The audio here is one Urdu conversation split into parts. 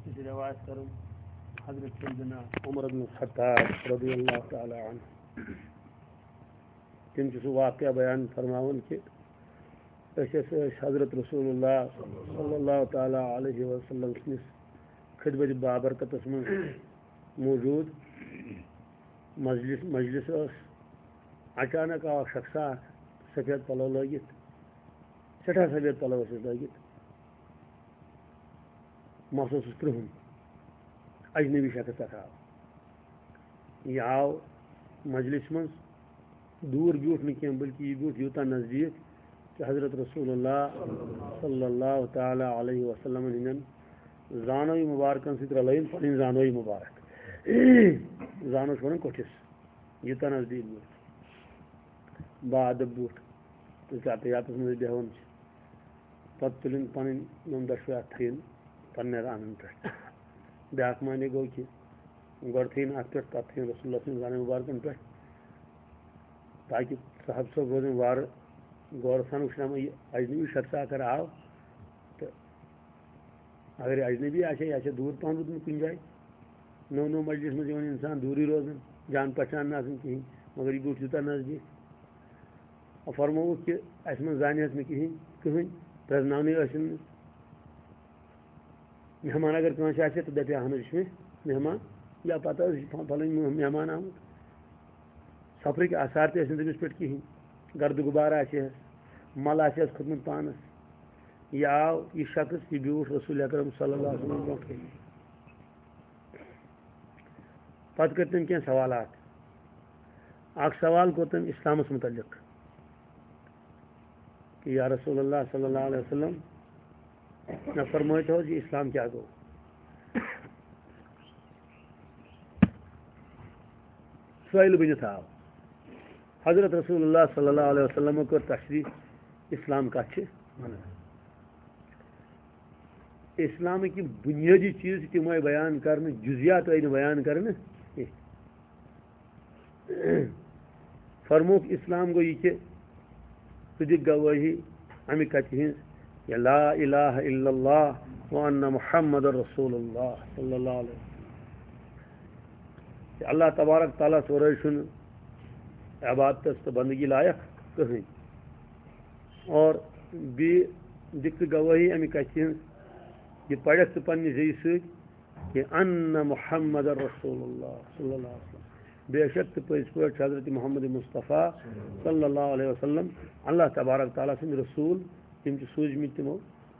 اس روایت کروں حضرت سیدنا عمر بن الخطاب رضی اللہ تعالی عنہ تم سہ واقعہ بیان فرماون کہ حضرت رسول اللہ صلی اللہ تعالی علیہ وسلم سنس خدمت بابرکتس من موجود مجلس اچانک آو شخص سفید پلو لگت سٹھا سفید پلو لگت محسوس کرہن اجنبی شخص آو یہ آو مجلس من دور بیوٹ نی بلکہ یہ بیوٹ یوتہ نزدیک کہ حضرت رسول اللہ صلی اللہ تعالی علیہ وسلم ہندین زانوی مبارکن ست رلین پن زانوی مبارک زانو ون کٹھس یوتہ نزدیک بیوٹ با ادب بیوٹ تو یاتس مز بیہون پتہ تلن پن دشوی تھین پنہ رانن پہ بیاکھ معنی گو کہ گۄڈٕ تھین ات پہ پتہ تھین رسول اللہ سن زانوی مبارکن پہ تاکہ صاحب صٲب روزن وار غور سان وچھنا یہ اجنبی شخص اگر آو تو اگر اجنبی آ یہ دور پہن روزمت کن جائے نو مجلس مز انسان دوری روزان جان پہچان آسان کہین مگر یہ بیوٹ یوتہ نزدیک فرموک کہ اس من زانہس نہ کہین پرزناونے ٲسِن مہمان اگر کٲنٛسہِ آسہِ تو دپہِ اہن یہ مہمان یا پتہ پھلٲنۍ مہمان آمُت سفرٕکۍ آثار تہِ ٲسۍ نہٕ تٔمِس پٮ۪ٹھ کِہیٖنۍ گرد غبار آسٮ۪س مل آسٮ۪س کھوٚتمُت پانس یہ آو یہ شخص یہ بیوٗٹھ رسول اکرم صلی اللہ علیہ وسلم برونٛٹھ کَنہِ پتہٕ کٔرۍ تٔمۍ کینٛہہ سوالات اکھ سوال کوٚر تٔمۍ اسلامس متعلق کہ یا رسول اللہ صلی اللہ علیہ وسلم نہ فرمٲیتو حظ یہ اسلام کیا گوٚو سٲیِل بٔنِتھ آو حضرت رسول اللہ صلی اللہ علیہ وسلم کر تشریح اسلام کت چھ ونان اسلام کی بنیادی چیز تم آئی بیان کرنے جزیات آئی بیان کرنے فرموک اسلام گو یہ کہ ژٕ دِ گوٲہی امہِ کتہِ ہٕنٛز یا لا الہ الا اللہ وان محمد رسول اللہ صلی اللہ علیہ وسلم کہ اللہ تبارک تعالیٰ سورے چھُنہٕ عبادتس تو بندگی لائق کہیں اور بیٚیہِ دِکھ ژٕ گوٲہی امہِ کتھِ ہٕنٛز یہ پڑھکھ ژٕ پننہِ زیٚیہِ سۭتۍ کہ ان محمد رسول اللہ صلی اللہ علیہ وسلم بے شک ژٕ پٔزۍ پٲٹھۍ حضرت محمد مصطفیٰ صلی اللہ علیہ وسلم اللہ تبارک تعالیٰ سٕنٛدۍ رسول تم چھِ سوٗزمٕتۍ تِمو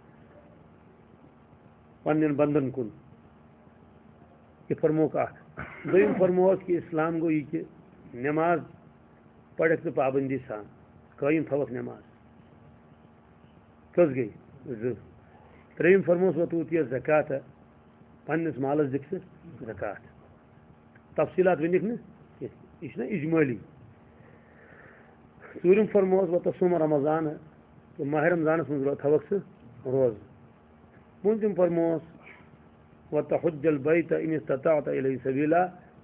پننٮ۪ن بندن کُن یہ فرموک اکھ دوٚیِم فرموس کہ اسلام گوٚو یہِ کہ نماز پڑھکھ ژٕ پابندی سان قٲیِم تھوکھ نماز کٔژ گٔے زٕ ترٛیٚیِم فرموس وتوٗتیہ زکات پننس مالس دِکھ ژٕ زکات تفصیلات ؤنِکھ نہٕ یہ چھُنہ اجمٲلی ژوٗرِم فرموس وتصوم رمضان کہ ماہ رمضانس منٛز تھوکھ ژٕ روزٕ پوٗنٛژِم فرموس وتحج البیت ان استطعت الیہ سبیلا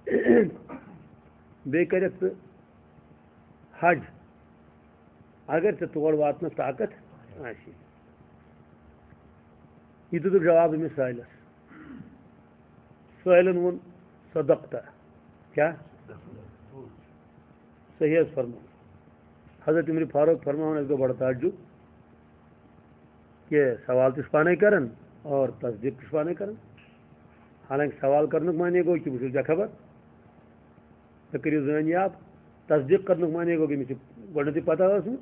بیٚیہِ کٔرِکھ ژٕ حج اگر ژےٚ تور واتنس طاقت آسی یہ دِتُکھ جواب أمِس سٲیلس سٲیلن ووٚن صدقتا کیا صحیح حظ فرمو حضرت عمر فاروق فرماون اَسہِ گوٚو بڑٕ تعجب کہ سوال تہِ چھُ پانے کران اور تصدیق تہِ چھُ پانے کران حالانکہ سوال کرنُک معنی گوٚو کہ بہٕ چھُس بے خبر مےٚ کٔرِو زٲنیاب تصدیق کرنُک معنی گوٚو کہ مےٚ چھِ گۄڈنٮ۪تھٕے پتہ ٲسمٕژ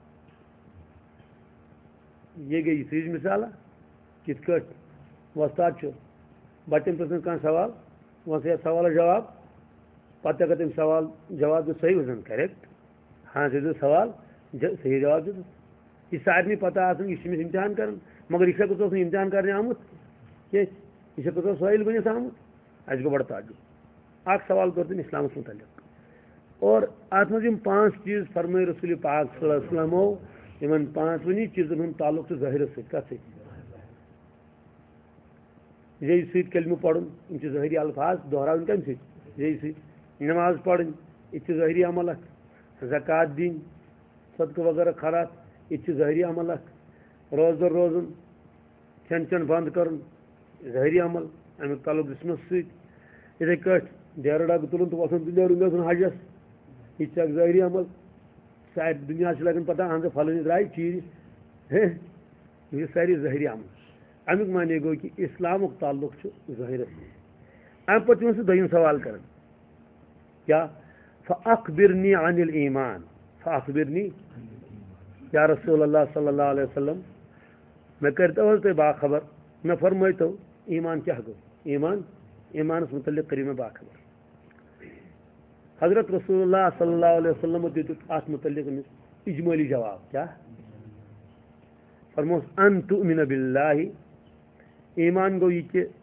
یہ گٔے سرٛج مثالہ کِتھ کٲٹھۍ وۄستاد چھُ بچن پرٛژھنس کانٛہہ سوال وۄنۍ یتھ سوالس جواب پتہٕ اگر تٔمۍ سوال جواب دیُت صحیح وزن کریکٹ ہاں ژےٚ دیُت سوال صحیح جواب دیُت یہ سارنٕے پتہ آسان یہ چھُ أمِس امتحان کران مگر یہ شخص اوس نہٕ امتحان کرنہِ آمُت کینٛہہ یہ شخص اوس سٲیِل بٔنِتھ آمُت اَسہِ گوٚو بڑٕ تعجب اکھ سوال کوٚر تٔمۍ اسلامس متعلق اور اتھ منٛز یِم پانٛژھ چیٖز فرمٲے رسول پاک صلی اللہ علیہ وسلمو یِمن پانٛژوٕنی چیٖزن ہُنٛد تعلق چھُ ظٲہرس سۭتۍ کتھ سۭتۍ زیٚیہِ سۭتۍ کلمہٕ پرُن یِم چھِ ظٲہری الفاظ دۄہراوٕنۍ کمہِ سۭتۍ زیٚیہِ سۭتۍ نماز پرٕنۍ یہِ تہِ چھِ ظٲہری عمل اکھ زکات دِنۍ صدقہٕ وغیرہ خیرات یہِ تہِ چھِ ظٲہری عمل اکھ روزدر روزُن کھٮ۪ن چٮ۪ن بنٛد کرُن ظٲہری عمل امیک تعلق جسمس ستھے کٹ ڈیرٕ ڈبہٕ تُلُن تہٕ وۄتھُن تہٕ نیرُن گژھُن حجس یہ چھُ اکھ ظٲہری عمل سارے دُنیا چھُ لگان پتہ اہن سا فلٲنی درٛاے چیٖرِ ہے یہ چھُ ساری ظٲہری عمل امیُک معنی گوٚو کہ اسلامُک تعلق چھُ ظٲہرس سۭتۍ امہِ پتہٕ چھُ مےٚ سُہ دوٚیِم سوال کران کیا فاخبرنی عن الایمان فاخبرنی یا رسول اللہ صلی اللہ علیہ وسلم مےٚ کٔرۍتو حظ تُہۍ باخبر مےٚ فرمٲیتو ایمان کیاہ گوٚو ایمانس متعلق کٔرِو مےٚ باخبر حضرت رسول اللہ صلی اللہ علیہ وسلم دِتُکھ اتھ متعلق أمِس اجمٲلی جواب کیاہ فرموس ان تؤمن باللہ ایمان گوٚو یہِ کہِ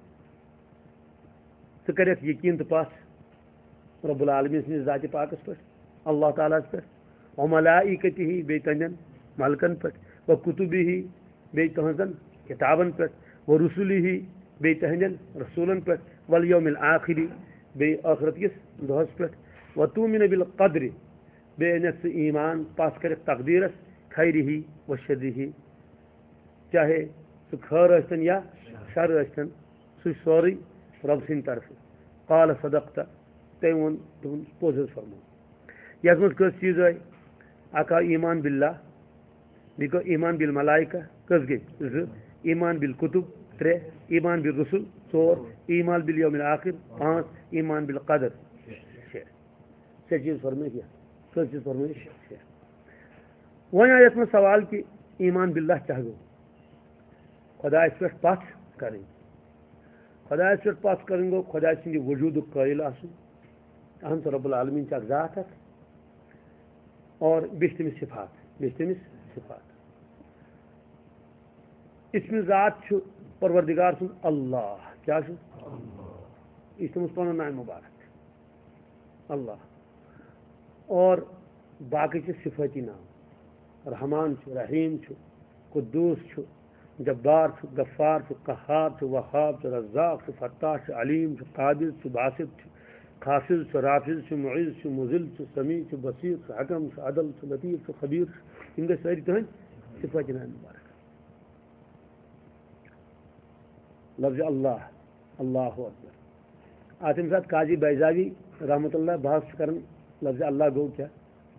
ژٕ کَرٮ۪کھ یقیٖن تہٕ پَتھ رب العالمیٖن سٕنٛدِس ذاتِ پاکس پٮ۪ٹھ اللہ تعالیٰ ہس پٮ۪ٹھ وملائکتہ بیٚیہِ تہنٛدٮ۪ن ملکن پٮ۪ٹھ وکتبہ بیٚیہِ تُہنٛزن کِتابن پٮ۪ٹھ ورسلہ بیٚیہِ تہنٛدٮ۪ن رسوٗلن پٮ۪ٹھ والیوم الآخری بیٚیہِ ٲخرت کِس دۄہس پٮ۪ٹھ وتؤمن بالقدر بیٚیہِ أنکھ ژٕ ایمان پَتھ کَرٮ۪کھ تقدیٖرس خیرہ و شرہ چاہے سُہ خٲر ٲسۍتن یا شر ٲسۍتن سُہ چھُ سورُے رب سٕنٛدِ طرفہٕ قال صدقت تٔمۍ ووٚن دوٚپُن پوٚز حظ فرمو یتھ منٛز کٔژ چیٖز آے اکھ آو ایمان باللہ بیٚیہِ گوٚو ایمان بالملائکہ کٔژ گٔے زٕ ایمان بالکتب ترٛےٚ ایمان بالرسل ژور ایمان بالیوم الآخر پانٛژھ ایمان بالقدر شےٚ چیٖز فرمٲیِکھ یا کٔژ چیٖز فرمٲیِکھ شےٚ وۄنۍ آو یتھ منٛز سوال کہِ ایمان باللہ کیاہ گوٚو خۄدایس پٮ۪ٹھ پتھ کرٕنۍ خۄدایس پٮ۪ٹھ پتھ کرٕنۍ گوٚو خۄداے سٕنٛدِ وجوٗدُک قٲیِل آسُن اہن سا رب العالمیٖن چھُ اکھ ذات اکھ اور بیٚیہِ چھِ تٔمِس صفات اسمِ ذات چھُ پروردگار سُنٛد اللہ کیاہ چھُ یہِ چھُ تٔمِس پنُن ناوِ مُبارک اللہ اور باقٕے چھِ صفٲتی ناو رحمان چھُ رحیٖم چھُ قدوٗس چھُ جبار چھُ غفار چھُ قہار چھُ وہاب چھُ رزاق چھُ فتاح چھُ علیم چھُ قابض چھُ باسط چھُ خافض چھُ رافض چھُ معز چھُ مذل چھُ سمیع چھُ بصیر چھُ حکم چھُ عدل چھُ لطیف چھُ خبیر چھُ یِم گٔے سٲری تُہنٛدۍ صفٲتی ناوِ مُبارک لفظ اللہ اللہ اکبر اتھ ییٚمہِ ساتہٕ قاضی بیضاوی رحمۃ اللہ بحث چھُ کران لفظ اللہ گوٚو کیاہ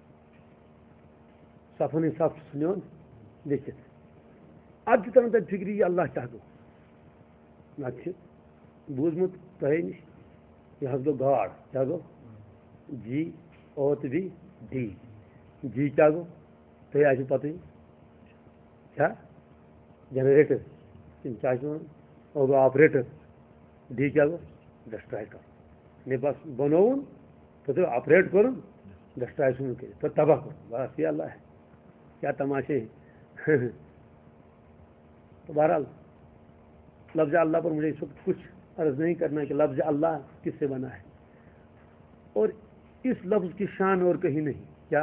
صفن ہٕنٛدۍ صف چھُس نِوان لیکھِتھ ادٕ چھُ تران تتہِ فکرِ یہِ اللہ کیاہ گوٚو نتہٕ چھُ بوٗزمُت تۄہے نِش یہِ حظ گوٚو گاڈ کیاہ گوٚو جی او تہٕ بی ڈی جی کیاہ گوٚو تۄہہِ آسِوٕ پتہٕ کیاہ جنریٹر کیاہ چھِ وَنان او گوٚو آپریٹر ڈی کیاہ گوٚو ڈسٹراے کرُن مےٚ بس بنووُن پتہٕ آپریٹ کوٚرُن ڈسٹراے ژھُنُن کٔرِتھ پتہٕ تباہ کوٚرُن بس یہ اللہ ہے کیا تماشے تو بہرحال لفظ اللہ پر مجھے اس وقت کچھ عرض نہیں کرنا کہ لفظ اللہ کس سے بنا ہے اور اس لفظ کی شان اور کہیں نہیں کیا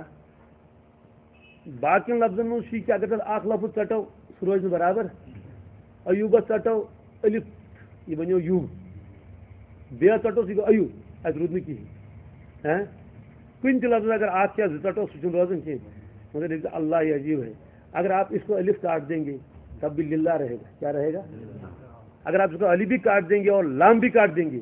باقی لفظن منٛز چھُ کہِ اگر تتھ اکھ لفظ ژٹو سُہ روزِ نہٕ برابر ایوٗبس ژٹو الف یہِ بنیو یوٗب بیٚیہِ ژٹوس یہِ گوٚو ایوٗب اتہِ روٗد نہٕ کِہینۍ کُنہِ تہِ لفظ اگر اکھ یا زٕ ژٹو سُہ چھُنہٕ روزان کینٛہہ مگر ییٚلہِ اللہ یہ عجیب ہے اگر آپ اس کو الف کاٹ دیں گے تب بھی للہ رہے گا کیا رہے گا اگر آپ اس کو الف بھی کاٹ دیں گے اور لام بھی کاٹ دیں گے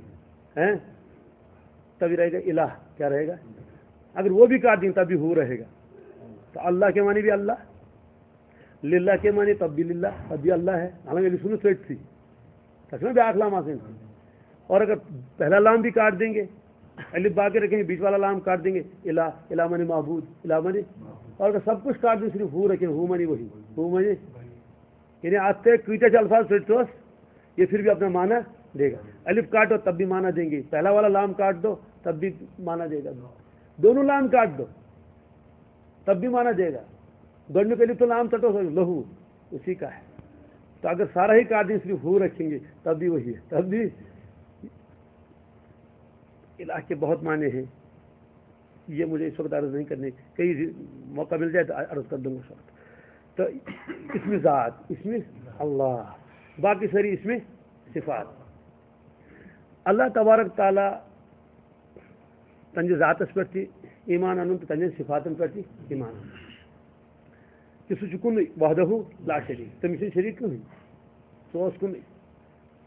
تبھی رہے گا الہ کیا رہے گا اگر وہ بھی کاٹ دیں گے تب بھی ہو رہے گا تو اللہ کے معنی بھی اللہ للہ کے معنی تب بھی للہ تب بھی اللہ ہے حالانکہ سنو سیٹ تھی تک بھی آٹھ لام آسیں اور اگر پہلا لام بھی کاٹ دیں گے الف باقی رکھیں گے بیچ والا لام کاٹ دیں گے الہ الہ معنی معبود الہ معنی اور اگر سب کچھ کاٹ دیں صرف ہو رکھیں ہو معنی وہی ہو معنی یعنی آتے کتنے الفاظ سٹوس یہ پھر بھی اپنا معنی دے گا الف کاٹو تب بھی معنی دیں گے پہلا والا لام کاٹ دو تب بھی معنی دے گا دونوں لام کاٹ دو تب بھی معنی دے گا گنڈ کے لیے تو لام ٹٹو لہو اسی کا ہے تو اگر سارا ہی کاٹ دیں صرف ہو رکھیں گے تب بھی وہی ہے تب بھی الہ کے بہت معنی ہیں یہ مجھے اس وقت عرض نہیں کرنے کئی موقع مل جائے تو عرض کر دوں گا اس وقت تو اس میں ذات اس میں اللہ باقی ساری اس میں صفات اللہ تبارک تعالیٰ تنجہِ ذاتس پٮ۪ٹھ تہِ ایمان انُن تہٕ تنجن صفاتن پٮ۪ٹھ تہِ ایمان انُن کہ سُہ چھُ کُنُے وحدہو لا شریٖک تٔمِس چھُنہٕ شریٖک کٕہٕنۍ سُہ اوس کُنُے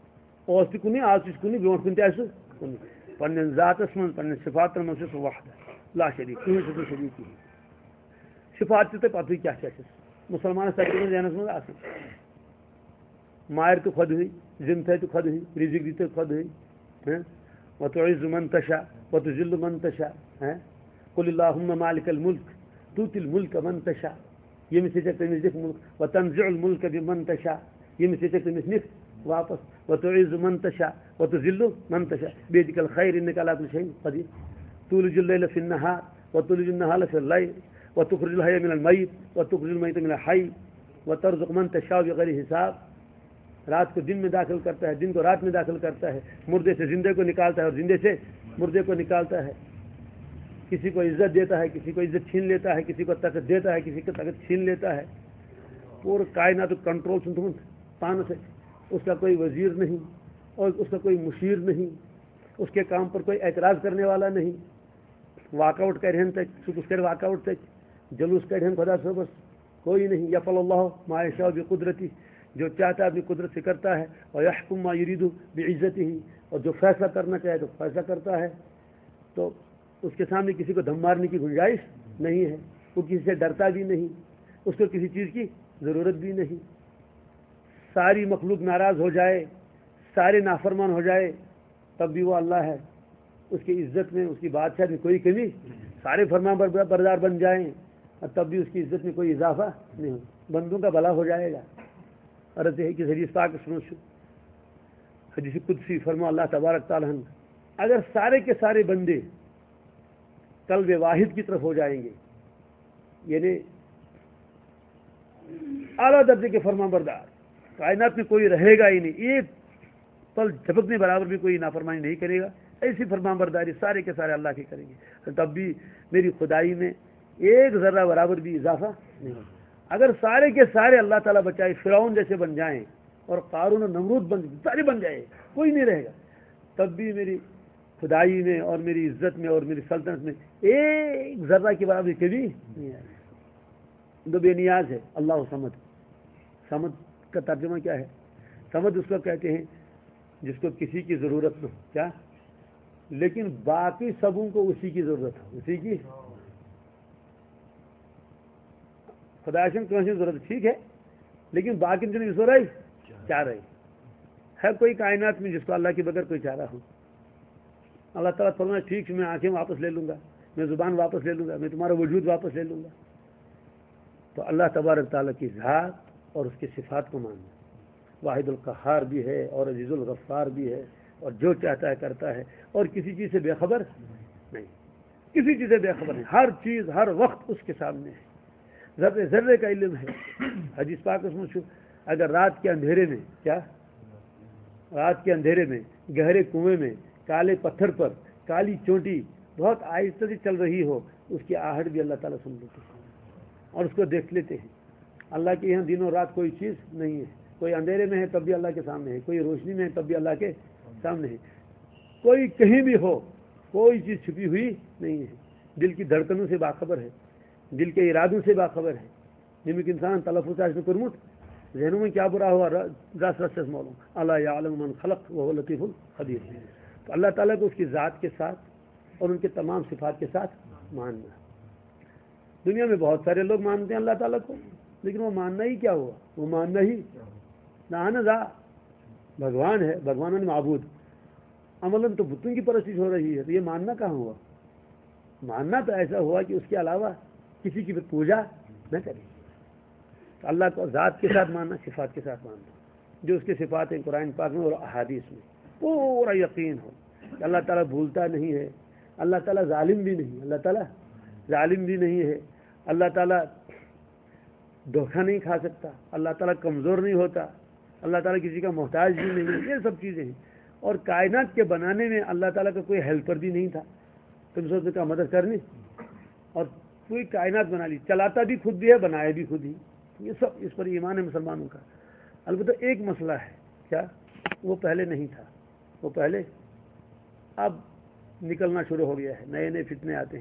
اوس تہ کنی آج تہ کنی برونٹ کن تہ آسہ کنی پنن ذاتس من پنن صفاتن من سہ وحدہ لا شریک کہین چھ شریک کہین صفات تہ پتہ کیا چھ مسلمان سارے ذہنس من آسان مار تو خود ہوئی زم تھے تو خود ہوئی رزق دی تو خود ہوئی وتعز من تشاء وتذل من تشاء قل اللهم مالك الملك تؤتي الملك من تشاء یمس تمس دکھ ملک وتنزع الملك بمن تشاء یمس تمس نکھ واپس وتعز من تشاء وتذل من تشاء بيدك الخير انك على كل شيء قدير تولج الليل في النهار وتولج النهار في الليل وتخرج الحي من الميت وتخرج الميت من الحي وترزق من تشاء بغير حساب رات کو دن میں داخل کرتا ہے دن کو رات میں داخل کرتا ہے مردے سے زندے کو نکالتا ہے اور زندے سے مردے کو نکالتا ہے کسی کو عزت دیتا ہے کسی کو عزت چھین لیتا ہے کسی کو طاقت دیتا ہے کسی کو طاقت چھین لیتا ہے پورا کائنات کنٹرول تم پان سے اس کا کوئی وزیر نہیں اور اس کا کوئی مشیر نہیں اس کے کام پر کوئی اعتراض کرنے والا نہیں واک آؤٹ کرہن تک اس کر واک آؤٹ تک جلوس کرہن خدا صبح کوئی نہیں یفعل اللہ ما یشاء بقدرتی جو چاہتا ہے اپنی قدرت سے کرتا ہے اور یحکم ما یرید بعزتہ اور جو فیصلہ کرنا چاہے تو فیصلہ کرتا ہے تو اس کے سامنے کسی کو دھم مارنے کی گنجائش نہیں ہے وہ کسی سے ڈرتا بھی نہیں اس کو کسی چیز کی ضرورت بھی نہیں ساری مخلوق ناراض ہو جائے سارے نافرمان ہو جائے تب بھی وہ اللہ ہے اس کی عزت میں اس کی بادشاہت میں کوئی کمی سارے فرمان بردار بن جائیں اور تب بھی اس کی عزت میں کوئی اضافہ نہیں ہو بندوں کا بھلا ہو جائے گا عرض ہے کہ حدیث پاک سنو حدیث قدسی فرما اللہ تبارک تعالیٰ اگر سارے کے سارے بندے قلب واحد کی طرف ہو جائیں گے یعنی اعلیٰ درجے کے فرما بردار کائنات میں کوئی رہے گا ہی نہیں ایک پل جھپکنے برابر بھی کوئی نافرمانی نہیں کرے گا ایسی فرما برداری سارے کے سارے اللہ کی کریں گے تب بھی میری خدائی میں ایک ذرہ برابر بھی اضافہ نہیں ہوگا اگر سارے کے سارے اللہ تعالیٰ بچائے فرعون جیسے بن جائیں اور قارون اور نمرود سارے بن جائے کوئی نہیں رہے گا تب بھی میری خدائی میں اور میری عزت میں اور میری سلطنت میں ایک ذرہ کی برابری کبھی نہیں آئے تو بے نیاز ہے اللہ صمد صمد کا ترجمہ کیا ہے صمد اس کو کہتے ہیں جس کو کسی کی ضرورت نہ ہو کیا لیکن باقی سبوں کو اسی کی ضرورت ہو اسی کی خدا کون سی ضرورت ٹھیک ہے لیکن باقی دن سو رہی چاہ رہی ہے کوئی کائنات میں جس کو اللہ کے بغیر کوئی چارہ ہو اللہ تعالیٰ فرمایا ٹھیک میں آنکھیں واپس لے لوں گا میں زبان واپس لے لوں گا میں تمہارا وجود واپس لے لوں گا تو اللہ تبارک تعالیٰ کی ذات اور اس کی صفات کو ماننا واحد القہار بھی ہے اور عزیز الغفار بھی ہے اور جو چاہتا ہے کرتا ہے اور کسی چیز سے بے خبر نہیں کسی چیز سے بے خبر نہیں ہر چیز ہر وقت اس کے سامنے ہے ذرے ذرے کا علم ہے حدیث پاک اس میں اگر رات کے اندھیرے میں کیا رات کے اندھیرے میں گہرے کنویں میں کالے پتھر پر کالی چونٹی بہت آہستہ سے چل رہی ہو اس کی آہٹ بھی اللہ تعالیٰ سن لیتے ہیں اور اس کو دیکھ لیتے ہیں اللہ کے یہاں دن اور رات کوئی چیز نہیں ہے کوئی اندھیرے میں ہے تب بھی اللہ کے سامنے ہے کوئی روشنی میں ہے تب بھی اللہ کے سامنے ہے کوئی کہیں بھی ہو کوئی چیز چھپی ہوئی نہیں ہے دل کی دھڑکنوں سے باخبر ہے دل کے ارادوں سے باخبر ہے جن میں انسان تلفظ اس میں کرمٹ ذہنوں میں کیا برا ہوا رس رس معلوم اللہ یعلم من خلق وهو لطیف الخبیر تو اللہ تعالیٰ کو اس کی ذات کے ساتھ اور ان کے تمام صفات کے ساتھ ماننا دنیا میں بہت سارے لوگ مانتے ہیں اللہ تعالیٰ کو لیکن وہ ماننا ہی کیا ہوا وہ ماننا ہی نہ بھگوان ہے بھگوان معبود عملاً تو بتوں کی پرستش ہو رہی ہے تو یہ ماننا کہاں ہوا ماننا تو ایسا ہوا کہ اس کے علاوہ کسی کی پوجا نہ کرے تو اللہ کو ذات کے ساتھ ماننا صفات کے ساتھ ماننا جو اس کے صفات ہیں قرآن پاک میں اور احادیث میں پورا یقین ہو کہ اللہ تعالیٰ بھولتا نہیں ہے اللہ تعالیٰ ظالم بھی نہیں اللہ تعالیٰ ظالم بھی نہیں ہے اللہ تعالیٰ دھوکہ نہیں کھا سکتا اللہ تعالیٰ کمزور نہیں ہوتا اللہ تعالیٰ کسی کا محتاج بھی نہیں ہے یہ سب چیزیں ہیں اور کائنات کے بنانے میں اللہ تعالیٰ کا کوئی ہیلپر بھی نہیں تھا تم سوچتے کا مدد کرنی اور کوئی کائنات بنا لی چلاتا بھی خود بھی ہے بنایا بھی خود ہی یہ سب اس پر ایمان ہے مسلمانوں کا البتہ ایک مسئلہ ہے کیا وہ پہلے نہیں تھا وہ پہلے اب نکلنا شروع ہو گیا ہے نئے نئے فتنے آتے ہیں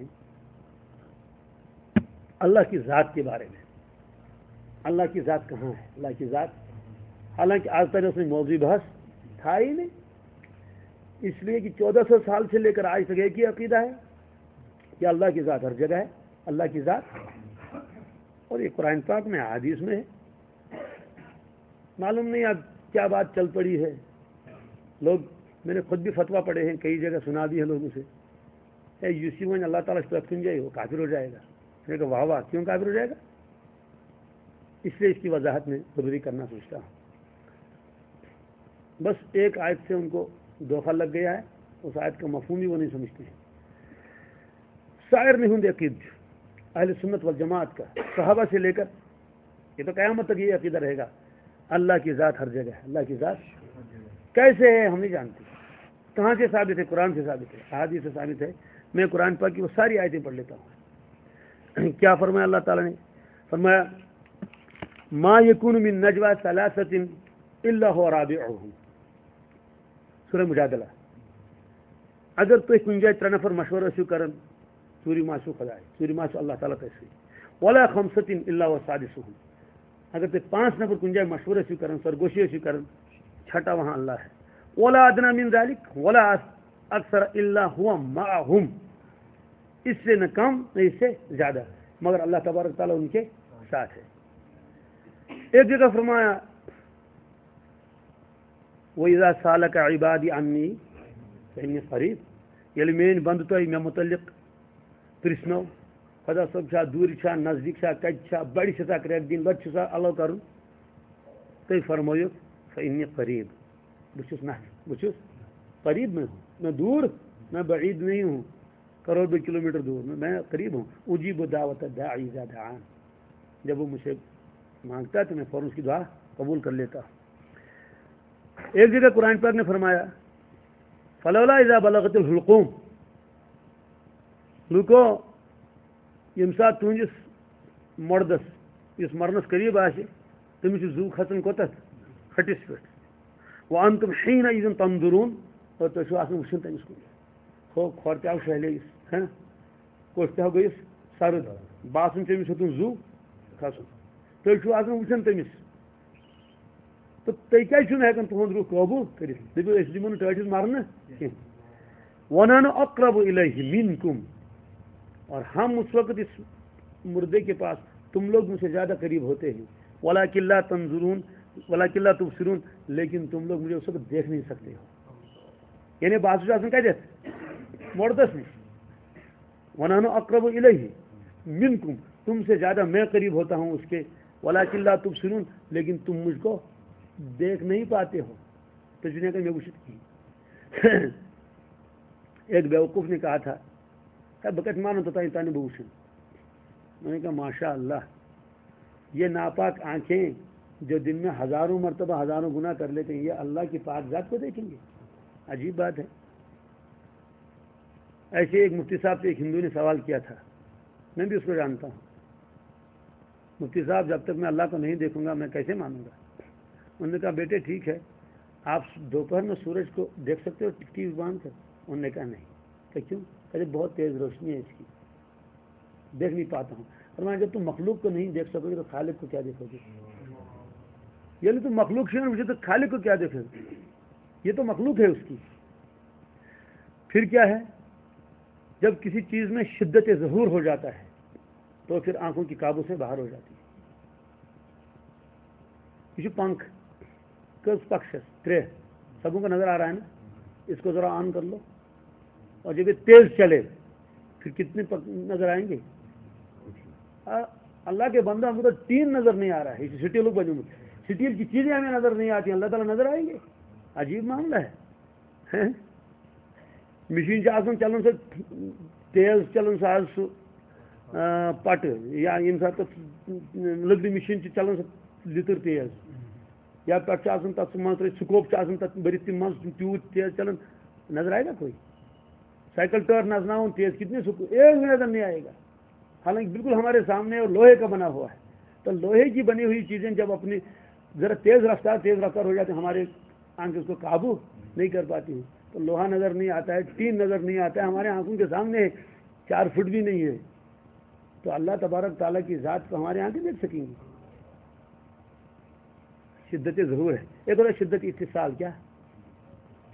اللہ کی ذات کے بارے میں اللہ کی ذات کہاں ہے اللہ کی ذات حالانکہ آج تک اس میں موضوع بحث تھا ہی نہیں، اس لیے کہ 1400 سال سے لے کر آج تک ایک ہی عقیدہ ہے کہ اللہ کی ذات ہر جگہ ہے، اللہ کی ذات، اور یہ قرآن پاک میں حدیث میں ہے۔ معلوم نہیں اب کیا بات چل پڑی ہے، لوگ، میں نے خود بھی فتویٰ پڑھے ہیں، کئی جگہ سنا بھی ہے لوگوں سے، یوسی ون اللہ تعالیٰ اس پہ سن جائے وہ کافر ہو جائے گا۔ میں نے کہا واہ واہ، کیوں کافر ہو جائے گا؟ اس لیے اس کی وضاحت میں ضروری کرنا سوچتا ہوں۔ بس ایک آیت سے ان کو دھوکہ لگ گیا ہے، اس آیت کا مفہوم بھی وہ نہیں سمجھتے ہیں۔ شاعر نہیں ہوں عقید اہل سنت والجماعت کا، صحابہ سے لے کر یہ تو قیامت تک یہ عقیدہ رہے گا، اللہ کی ذات ہر جگہ ہے۔ اللہ کی ذات کیسے ہے ہم نہیں جانتے، کہاں سے ثابت ہے؟ قرآن سے ثابت ہے، احادیث سے ثابت ہے۔ میں قرآن پاک کی وہ ساری آیتیں پڑھ لیتا ہوں۔ کیا فرمایا اللہ تعالیٰ نے؟ فرمایا ما یکون من نجوا ثلاثۃ الا هو رابعهم، سورہ مجادلہ۔ اگر تُہۍ کُنہِ جایہِ 3 نفر مشورٕ ٲسِو کران، ژوٗرِ ما آسِو خۄداے، ژوٗرِ ما آسِو اللہ تعالیٰ تۄہہِ سۭتۍ، ولا خمسۃ الا هو سادسهم، اگر تُہۍ 5 نفر کُنہِ جایہِ مشورٕ ٲسِو کران، سرگوشی ٲسِو کران، چھٹا وہاں اللہ ہے۔ ولا ادنى من ذلك ولا اکثر الا هو معهم، اس سے نہ کم نہ اس سے زیادہ، مگر اللہ تبارک تعالیٰ ان کے ساتھ ہے۔ ایک جگہ فرمایا وَإِذَا سَأَلَكَ عِبَادِي عَنِّي فَإِنِّي قَرِيبٌ، ییٚلہِ میٛٲنۍ بنٛدٕ تۄہہِ مےٚ متعلق پرٛژھنو، خدا صٲب چھا، دوٗرِ چھا، نزدیٖک چھا، کَتہِ چھا، بَڑِ چھسا کرٛٮ۪کھ دِنۍ، لۄکچہِ چھسا الو کرُن، تُہۍ فرمٲیِو فَإِنِّي قَریٖب، بہٕ چھُس قریب میں ہوں، میں دور، میں بعید نہیں ہوں، کروڑوں کلومیٹر دور، میں قریب ہوں۔ اجیب دعوت الداعی اذا دعان، جب وہ مجھ سے مانگتا ہے تو میں فوراً اس کی دعا قبول کر لیتا ہوں۔ ایک جگہ قرآن پاک نے فرمایا فلولا اذا بلغت الحلقوم، لوکو یم سات تہنٛدِس مردس یُس مرنس قریب آسہِ تٔمِس چھُ زو کھسان کوتتھ ہٹِس پٮ۪ٹھ، وانتم حیٖنئذ تنظرون، اور تُہۍ چھِو آسان وٕچھان تٔمِس کُن، ہو کھۄر تہِ آو شہلییس، کوٚٹھ تہِ آو گٔیِس سرد، باسان چھُ أمِس ہیوٚتُن زو کھسُن، تُہۍ چھِو آسان وٕچھان تٔمِس، تہٕ تُہۍ کیٛازِ چھِو نہٕ ہٮ۪کان تُہُنٛد روح قوبوٗ کٔرِتھ، دٔپِو أسۍ دِمو نہٕ ٹٲٹھِس مرنہٕ کینٛہہ۔ ونحن اقرب الیہ منکم، اور ہم اس وقت اس مردے کے پاس تم لوگ مجھ سے زیادہ قریب ہوتے ہیں، ولکن لا تنظرون ولکن لا تبصرون، لیکن تم لوگ مجھے اس وقت دیکھ نہیں سکتے ہو، یعنی بات چھُ آسان کتٮ۪تھ مردس نش، ونحن اقرب الیہ منکم، تم سے زیادہ میں قریب ہوتا ہوں اس کے، ولکن لا تبصرون، لیکن تم مجھ کو دیکھ نہیں پاتے ہو، تو جنہیں کہ میں وچھت کی۔ ایک بیوقوف نے کہا تھا بکت مانو تو تانی بوشن، میں نے کہا ماشاء اللہ، یہ ناپاک آنکھیں جو دن میں ہزاروں مرتبہ ہزاروں گناہ کر لیتے ہیں، یہ اللہ کی پاک ذات کو دیکھیں گے؟ عجیب بات ہے۔ ایسے ایک مفتی صاحب سے ایک ہندو نے سوال کیا تھا، میں بھی اس کو جانتا ہوں، مفتی صاحب جب تک میں اللہ کو نہیں دیکھوں گا میں کیسے مانوں گا؟ انہوں نے کہا بیٹے ٹھیک ہے، آپ دوپہر میں سورج کو دیکھ سکتے ہو ٹی وی باندھ کر؟ انہوں نے کہا نہیں۔ کہ کیوں؟ کہ بہت تیز روشنی ہے اس کی، دیکھ نہیں پاتا ہوں۔ اور میں جب تم مخلوق کو نہیں دیکھ سکو گے تو خالق کو کیا دیکھو گے؟ یعنی تم مخلوق سے مجھے تو خالق کو کیا دیکھو گے؟ یہ تو مخلوق ہے اس کی۔ پھر کیا ہے؟ جب کسی چیز میں شدت ظہور ہو جاتا ہے تو پھر آنکھوں کی قابو سے باہر ہو جاتی ہے۔ یہ پنکھ کس پکشس ترے سبوں کو نظر آ رہا ہے نا، اس کو ذرا آن کر لو، اور جب یہ تیز چلے پھر کتنے نظر آئیں گے؟ اللہ کے بندہ ہم کو تو 3 نظر نہیں آ رہا ہے، سٹیل لوگ بنے سٹیل کی چیزیں ہمیں نظر نہیں آتی، اللہ تعالیٰ نظر آئیں گے؟ عجیب معاملہ ہے۔ مشین سے آسان چلن سے تیز چلن سا سہ پٹ، یا یم سات لکڑ مشین چلن سہ لتر تیز، یا پہ آسان تک من سکوپ تک برت تم من تیوت تیز چلن، نظر آئے گا کوئی؟ سائیکل ٹائر نظر تیز کتنے ایک بھی نظر نہیں آئے گا، حالانکہ بالکل ہمارے سامنے اور لوہے کا بنا ہوا ہے۔ تو لوہے کی بنی ہوئی چیزیں جب اپنی ذرا تیز رفتار ہو جاتے ہیں، ہمارے آنکھ اس کو قابو نہیں کر پاتی ہیں، تو لوہا نظر نہیں آتا ہے، ٹین نظر نہیں آتا ہے، ہمارے آنکھوں کے سامنے 4 فٹ بھی نہیں ہے، تو اللہ تبارک تعالیٰ کی ذات کو ہمارے آنکھیں دیکھ سکیں گی؟ شدت ظہور ہے۔ ایک اور شدت اتصال، کیا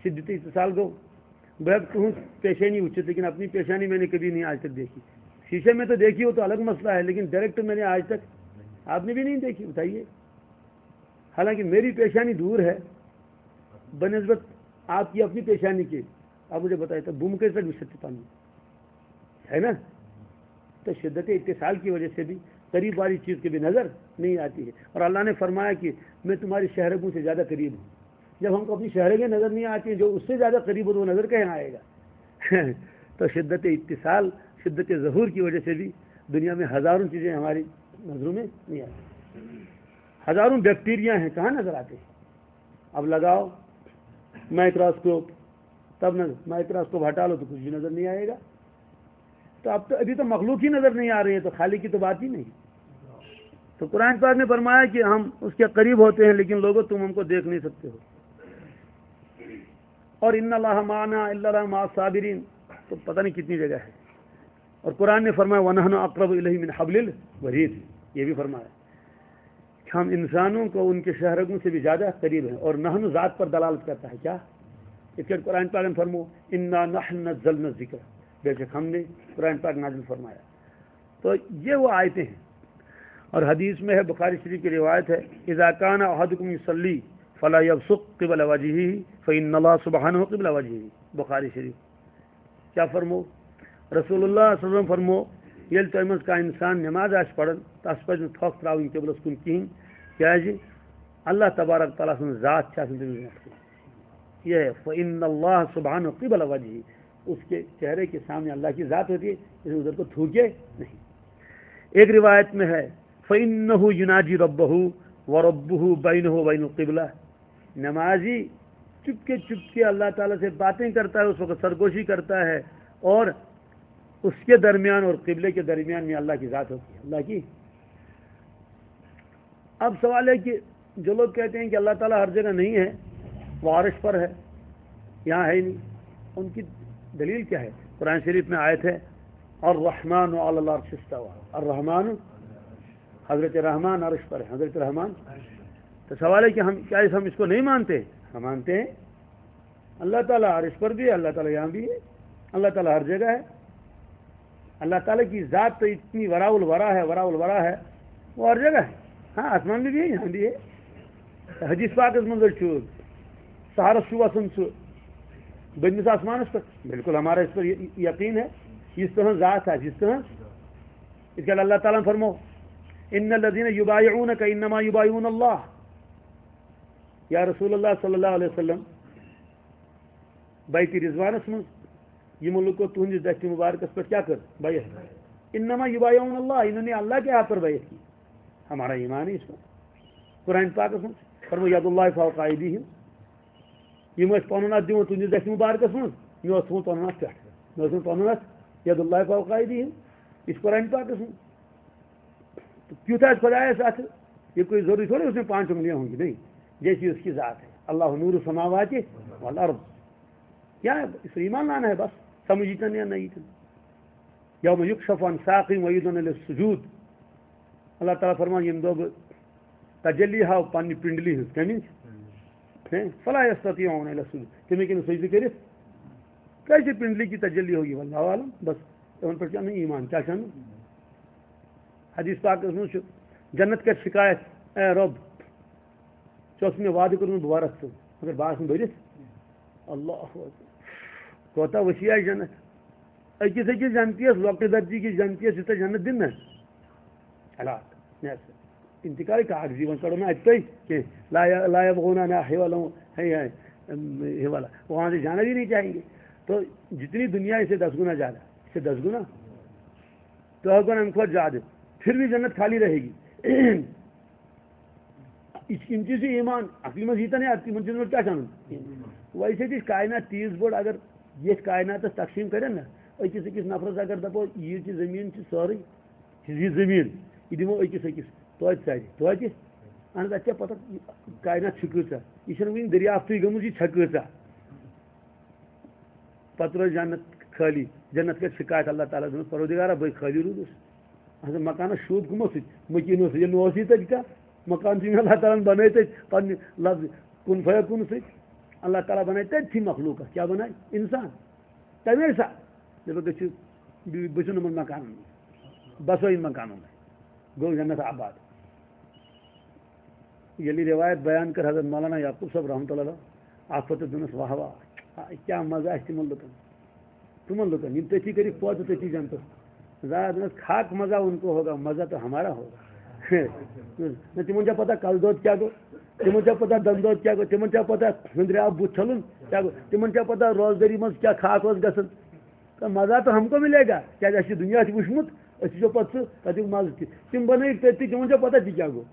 شدت اتصال گو بہ تہذ پیشانی وچت لیکن اپنی پیشانی میں نے کبھی نہیں آج تک دیکھی. شیشے میں تو دیکھی ہو تو الگ مسئلہ ہے, لیکن ڈائریکٹ میں نے آج تک آپ نے بھی نہیں دیکھی. بتائیے, حالانکہ میری پیشانی دور ہے بنسبت آپ کی اپنی پیشانی کے. آپ مجھے بتائیے تو بم کے ساتھ بھی سچ پانی ہے نا. تو شدت اتصال کی وجہ سے بھی قریب والی چیز کی بھی نظر نہیں آتی ہے. اور اللہ نے فرمایا کہ میں تمہاری شہرگوں سے زیادہ قریب ہوں. جب ہم کو اپنی شہرگیں نظر نہیں آتی ہیں, جو اس سے زیادہ قریب ہو تو وہ نظر کہیں آئے گا. تو شدت اتصال, شدت ظہور کی وجہ سے بھی دنیا میں ہزاروں چیزیں ہماری نظروں میں نہیں آتی. ہزاروں بیکٹیریا ہیں, کہاں نظر آتے ہیں. اب لگاؤ مائکروسکوپ, تب مائکروسکوپ ہٹا لو تو کچھ بھی نظر نہیں آئے گا. تو اب تو ابھی تو مخلوق ہی نظر نہیں آ رہی ہے, تو خالق کی تو بات ہی نہیں. تو قرآن پاک نے فرمایا کہ ہم اس کے قریب ہوتے ہیں, لیکن لوگوں تم ہم کو دیکھ نہیں سکتے ہو. اور ان اللہ معنا الا مع الصابرین, تو پتہ نہیں کتنی جگہ ہے. اور قرآن نے فرمایا وَنَحْنُ أَقْرَبُ إِلَيْهِ مِنْ حَبْلِ الْوَرِيدِ, یہ بھی فرمایا کہ ہم انسانوں کو ان کے شہرگوں سے بھی زیادہ قریب ہیں. اور نحن ذات پر دلالت کرتا ہے. کیا اس کے قرآن پاک نے فرمو انا نحن نزلنا الذکر, بے شک ہم نے قرآن پاک نازل فرمایا. تو یہ وہ آیتیں ہیں. اور حدیث میں ہے, بخاری شریف کی روایت ہے, اذا کان احدکم یصلی فلا یبصق قبل وجهه فان الله سبحانه قبل وجهه. بخاری شریف. کیا فرمو رسول اللہ صلی اللہ علیہ وسلم فرمو یل تو مز کا انسان نماز آس پڑھن تس پہ تھوک تراؤن قبلس کن کہین, کیا اللہ تبارک تعالیٰ سن ذات یہ ہے فإن اللہ سبحانہ قبل وجہہ, اس کے چہرے کے سامنے اللہ کی ذات ہوتی ہے, اس ادھر کو تھوکے نہیں. ایک روایت میں ہے فإنہ یناجی ربہ وربہ بینہ وبین القبلہ, نمازی چپ کے اللہ تعالیٰ سے باتیں کرتا ہے, اس وقت سرگوشی کرتا ہے, اور اس کے درمیان اور قبلے کے درمیان میں اللہ کی ذات ہوتی ہے, اللہ کی. اب سوال ہے کہ جو لوگ کہتے ہیں کہ اللہ تعالیٰ ہر جگہ نہیں ہے, وہ عرش پر ہے, یہاں ہے ہی نہیں, ان کی دلیل کیا ہے؟ قرآن شریف میں آیت ہے الرحمن علی العرش استوى. الرحمن, حضرت رحمان عرش پر ہے, حضرت رحمان. تو سوال ہے کہ ہم اس کو نہیں مانتے؟ ہم مانتے ہیں. اللہ تعالیٰ عرش پر بھی ہے, اللہ تعالیٰ یہاں بھی ہے, اللہ تعالیٰ ہر جگہ ہے. اللہ تعالیٰ کی ذات تو اتنی وراء الورا ہے, وہ ہر جگہ ہے. ہاں آسمان میں بھی ہے, یہاں بھی ہے. حدیث پاک اس منظر چھوڑ سہارس چھو وسن سو بنس آسمانس پر, بالکل ہمارا اس پر یقین ہے. اس طرح ذات ہے, جس طرح اس کے اللہ تعالیٰ نے فرمو ان الذین یبایعونک انما یبایعون اللہ. یا رسول اللہ صلی اللہ علیہ وسلم بیت رضوانس من یہ ملک کو تہندس دست مبارکس پر کیا کر بیعت, انما یبایعون اللہ, انہوں نے اللہ کے ہاتھ پر بیعت کی. ہمارا ایمان ہے اس پر. قرآن پاک میں فرمو ید اللہ فوق ایدیہم, یہ پنن ات دِوان تہندس دست مبارکس من, مے تھوٚومُت پنن ات پٮ۪ٹھ, مے اوس پنن ات ید اللہ فوق ایدیہم, اس قرآن پاکس من. کیوتھا خدایس ات, یہ کوئی ضروری تھوڑی اس میں 5 انگلیاں ہوں گی, نہیں, جیسی اس کی ذات ہے. اللہ نور السماوات والارض, کیا ہے اس ایمان لانا ہے, بس سمجھیتن یا نہیں. یوم یکشف عن ساق ویدن للسجود, اللہ تعالیٰ فرمان یم دو تجلی ہاو پنہ پنڈلی ہز کمی فلا یستطیعون الی السجود, تم ہیکن سجدہ کرت, کیسے پنڈلی کی تجلی ہوگی, واللہ عالم. بس ان پر کیا نہیں ایمان, کیا چاہنا. حدیث پاک میں جنت کر شکایت, اے رب چوس میں وعدہ کروں بہ ورس ژٕ مگر بہ آسن بٔرِتھ. اللہ کوتاہ وسیع آسہِ جنت. أکِس جنتیس لۄکٹہِ درجی کِس جنتیس یوٗتاہ جنت دِنۍ نا علاق انتقال کاغذی وۄنۍ کڑو نا اتہِ تُہۍ کینٛہہ لا یبغونا نا حوالا, وہاں سے جانا بھی نہیں چاہیں گے. تو جتنی دنیا اسے 10 گنا زیادہ, اسے 10 گنا 10 گنا امہ کھۄتہٕ زیادہ, پھر بھی جنت خالی رہے گی. ان چیز سے ایمان عقلی مز ییٖتن ہے تمن چیزن کیا چانن. ویسے تہِ کائنات تیٖژ بٔڑ, اگر یتھ کائناتس تقسیٖم کرن نا أکِس نفرس اگر دپو یہ زمین سورُے یہ زمین یہ دمو أکِس توتہِ ژرِ توتہِ, اہن حظ اتھ کیٛاہ پتہ کائنات چھِ کۭژاہ, یہ چھنہٕ وُنہِ دریافتٕے گٔمٕژ, یہ چھےٚ کۭژاہ. پتہٕ روزِ جنت خٲلی. جنت کر شکایت اللہ تعالیٰ دن پروردگارا بے خٲلی روٗدُس, اہن مکانس شوٗب کٕمو سۭتۍ, مکیٖنو سۭتۍ, ییٚلہِ نہٕ اوسُے تتہِ کانٛہہ مکان چھِ اللہ تعالیٰ ہن بنٲے تتہِ پننہِ لفظ کُن فیکوٗن سۭتۍ. اللہ تعالیٰ بنائے تھی مخلوقہ کیا بنائے انسان تمے سا گھو بچن من مکانن بسو ان مکانوں میں گو جنت آباد یلی روایت بیان کر حضرت مولانا یعقوب صاحب رحمۃ اللہ آپ پتہ دنس واہ واہ کیا مزہ آ تمن لکن تھی کر پود تھی جنتس زیادہ دنس کھاک مزہ ان کو ہوگا مزہ تو ہمارا ہوگا تمن کیا پتہ کل دود کیا گو تمن کیا پتہ دم دود کیا گو تمن کیا پتہ ہندرے آب بت چھلن کیا گو تمن کیا پتہ روزداری مز کیا کھاک گھن تو مزہ تو ہم کو ملے گا کیا دنیا وچمت اچھو پتہ تک مزہ تم بن تھی تمن کیا پتہ تھی کیا گو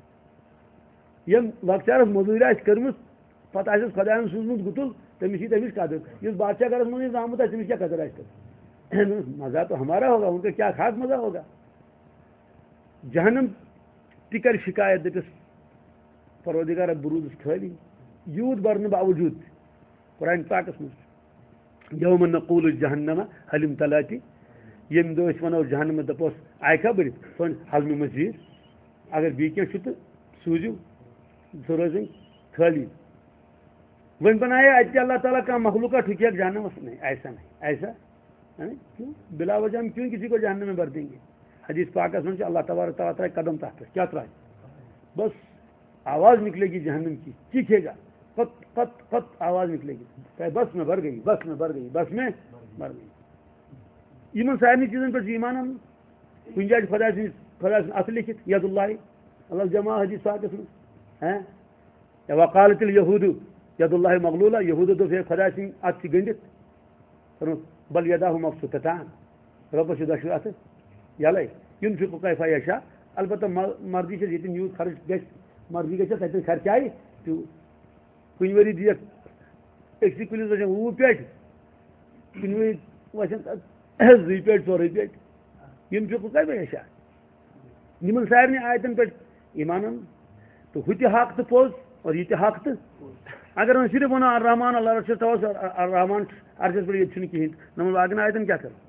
یم لکچارس مزوری آس کرم پتہ آس خدا سوزمت گتل تمس تمس قدر اس بادشاہ گھرس من آمت تمس کیا قدر آ مزہ تو ہمارا ہوگا ان کا کیا خاص مزہ ہوگا جہنم تہ کر شکایت دپس پروردگار بروز خالی یوت برن باوجود قرآن پاکس من یوم نقول جہنم حلم تلاتی یم دہ ونو جہنم دپوس آئکھا برت حلم مزید اگر بیس تو سوزو سہ روز خالی ون بنایا اتہ اللہ تعالیٰ کا مخلوقہ ٹھیک جہنمس نہیں ایسا کیوں بلا وجہ ہم کیوں کسی کو جہنم میں بھر دیں گے حدیث پاکس من اللہ تبارک تعالیٰ ترائے قدم تحت کیا ترائے بس آواز نکلے گی جہنم کی چیخے گا قط قط قط آواز نکلے گی بس میں بھر گئی بس میں بھر گئی بس میں بھر گئی ان سارے چیزن پہ ایمان ہم کن جائے خدا سن اتھ لکھت ید اللہ اللہ جمع حدیث پاکس من وقالت الیہود ید اللہ مغلولہ یہود دے خدا سن ات گنڈت بل یداہ مبسوطتان ربس دشو ات یلے ينفق کیف یشاء البتہ مرضی سے جتن یوت خرچ گژھِ مرضی گژھِ تتن خرچائے تو کن وری دیکھ أکسی کُلِس وسن 20 پیٹ کن وری وسن 2 پیٹ 4 پیٹ ينفق کیف یشاء یمن سارنی آیتن پہ ایمان تو ہُہ تہِ حق تو پوز اور یہ تہِ حق تو اگر ہم صرف ونو الرحمان اللہ رسول تو الرحمان عرشس پہ یہ کہین نمن باقین آیتن کیا کر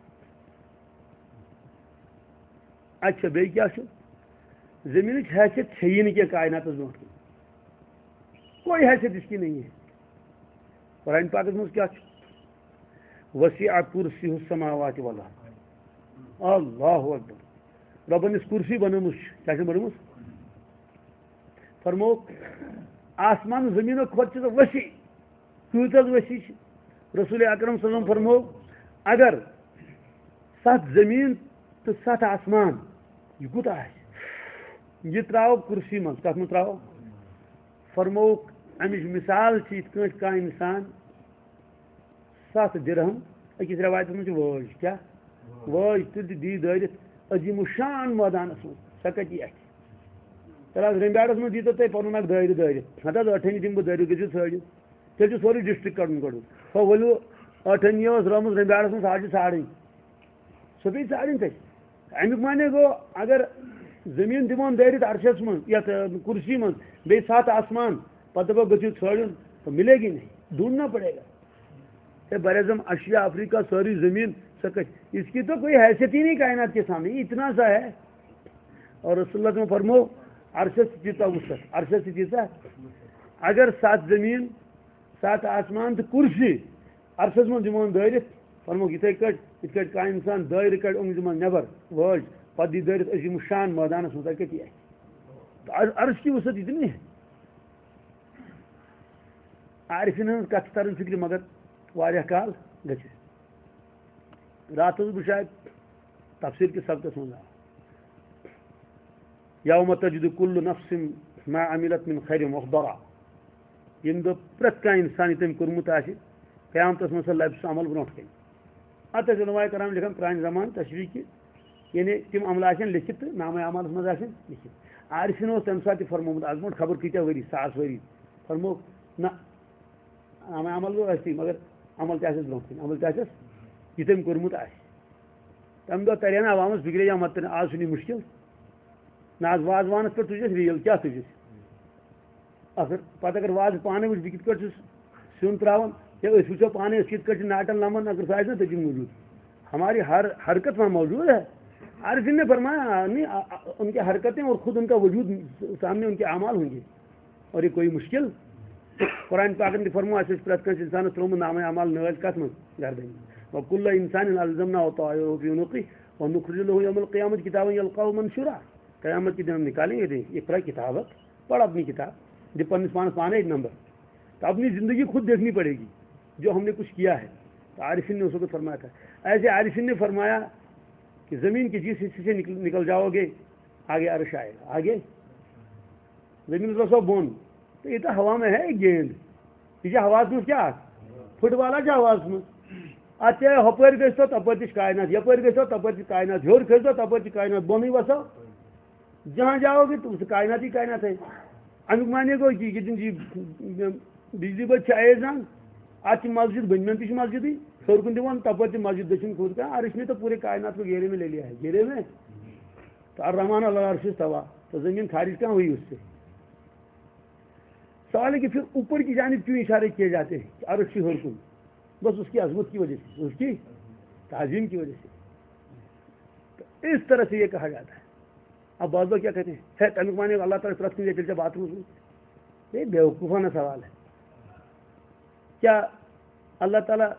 اچھا بیٚیہِ کیا زمین کی حیثیت ہے نہیں کیا کائنات برو کوئی حیثیت اس کی نہیں ہے قرآن پاک میں کیا وسیع کرسی السماوات والارض اللہ اکبر ربن اس کرسی بنومس کیا بنومس فرمو آسمان زمین کھت وسیع کیوت وسیع رسول اکرم صلی اللہ علیہ وسلم فرمو اگر 7 زمین تو 7 آسمان یہ کوتا ہے یہ تراو کرسی من کت من تراو فرمو امچ مثال کا انسان 7 درہم اکس روایت من وج کیا وج تل دی دارت عظیم شان مٲدانس من سہ کتی اتھ تر رمبیاڑس من دیتو تھی پن اک دٲرِ دٲرِتھ ہتھ ٲٹھنی دم بہ دٲرِو گژھِو ژھٲرِو تیٚلہِ چھُ سورُے ڈسٹرک کڑُن گۄڈٕ ہو ؤلِو ٲٹھنی ٲس رٲمٕژ رمبیاڑس من سُہ ژھانڈٕنۍ سۄ پیٚیہِ ژھانڈٕنۍ تتہِ امیُک معنی گوٚو اگر زمین دمون دٲرِتھ عرشس من یتھ کرسی من بیٚیہِ 7 آسمان پتہٕ دپو گژھِو ژھٲرِن تو ملے گی نہیں ڈھونڈنا پڑے گا بر اعظم اشیا افریقہ ساری زمین سکت اس کی تو کوئی حیثیت ہی نہیں کائنات کے سامنے اتنا سا ہے اور رسول اللہ نے فرمو عرشس تیتا وسط عرشس تیتا اگر 7 زمین 7 آسمان تو کرسی عرشس من دمون دٲرِتھ فرمو یتھے کٹ کا انسان دٲرِ کڑ دمن نبر وج پتہ دی دٲرِتھ عظیم شان مٲدانس من کتی تو عرش کی وسط اتنی ہے عارفین ہن کت ترن فکر مگر واریاہ کال گژھِ رات بہ شاید تفسیر کے سبقس من یوم تجد کل نفس ما عملت من خیر محضرا یم دہ پرٛٮ۪تھ کانٛہہ انسان تم کورمت آسہِ قیامتس من سہ لبہِ سہ عمل برونٛٹھ کن اتھ علماء کرام لکھان پرانہِ زمان تشریح کہ یعنی تم عمل آسن لکھت تو نامہ اعمالس من آسن لکھت عارفین اوس تمہِ ساتہٕ فرمومُت از برونٛٹھ خبر کۭتیاہ ؤری 1000 ؤری فرمو نہ نامہ عمل گوٚو ٲسۍ مگر عمل تہِ آسٮ۪س برونٛٹھ کن عمل تہِ آسٮ۪س یہ تم کورمت آسہِ تمہِ دۄہ ترِ نا عوامس فکرے یا مت آز چھُنہٕ یہِ مشکل نہ آز وازوانس پہ تُجس ریل کیا تُجس اگر پتہ اگر واز پانے وچ بہٕ کِتھ پٲٹھۍ چھُس سیُن تراوان یا أسۍ وٕچھو پانے أسۍ کِتھ کٲٹھۍ چھِ ناٹن لمن اگر سُہ آسہِ نا تٔتی موجود ہماری ہر حرکت وہاں موجود ہے عارفین نے فرمایا نہیں ان کی حرکتیں اور خود ان کا وجود سامنے ان کے اعمال ہوں گے اور یہ کوئی مشکل قرآن پاک نے فرمو اس پرت کنس انسان تروم نام اعمال نوال کت من گردن وكل انسان الزمنا طائره في عنقه ونخرج له يوم القيامه كتابا يلقاه منشورا. قیامت کے دن ہم نکالیں گے اقرا کتاب پڑھ اپنی کتاب جو پنس پانس پانا ایک نمبر. تو اپنی زندگی خود دیکھنی پڑے گی جو ہم نے کچھ کیا ہے. تو عارفین نے اس وقت فرمایا تھا ایسے عارفین نے فرمایا کہ زمین کے جس حصے سے نکل جاؤ گے آگے عرش آئے گا. آگے زمین رسو بون تو یہ تو ہوا میں ہے گیند یہ حواس میں کیا فٹ والا کیا حواس میں ات ہپر گھو تپر کائنات یپر گھو تپر کائنات ہور کھسو تپر کائنات بونی وسو جہاں جاؤ گے تو کائنات ہی کائنات ہے. امیک مانے گو کہ یہ بجلی بت ایزان ات مسجد بنمن تھی مسجد ہی ہور کن دان تپر مسجد دچن کھود کا عرش نے تو پورے کائنات کو گھیرے میں لے لیا ہے. گھیرے میں تو الرحمن علی العرش استویٰ تو زمین خارج کہاں ہوئی اس سے. سوال ہے کہ پھر اوپر کی جانب کیوں اشارے کیے جاتے ہیں کہ عرش کی ہور کن بس اس کی عظمت کی وجہ سے اس کی تعظیم کی وجہ سے. تو اس طرح سے یہ کہا جاتا ہے. اب بعض لوگ کیا کہتے ہیں تمک مانے اللہ تعالیٰ طرف سے چل بات یہ بیوقوفانہ سوال ہے. کیا اللہ تعالیٰ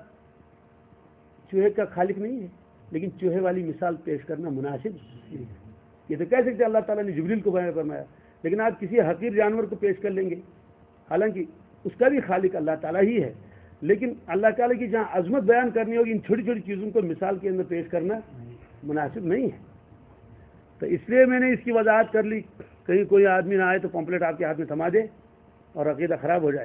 چوہے کا خالق نہیں ہے لیکن چوہے والی مثال پیش کرنا مناسب نہیں ہے. یہ تو کہہ سکتے اللہ تعالیٰ نے جبریل کو بیان فرمایا لیکن آپ کسی حقیر جانور کو پیش کر لیں گے حالانکہ اس کا بھی خالق اللہ تعالیٰ ہی ہے لیکن اللہ تعالیٰ کی جہاں عظمت بیان کرنی ہوگی ان چھوٹی چھوٹی چیزوں کو مثال کے اندر پیش کرنا مناسب نہیں ہے. تو اس لیے میں نے اس کی وضاحت کر لی کہیں کوئی آدمی نہ آئے تو پمپلیٹ آپ کے ہاتھ میں تھما دے اور عقیدہ خراب ہو جائے.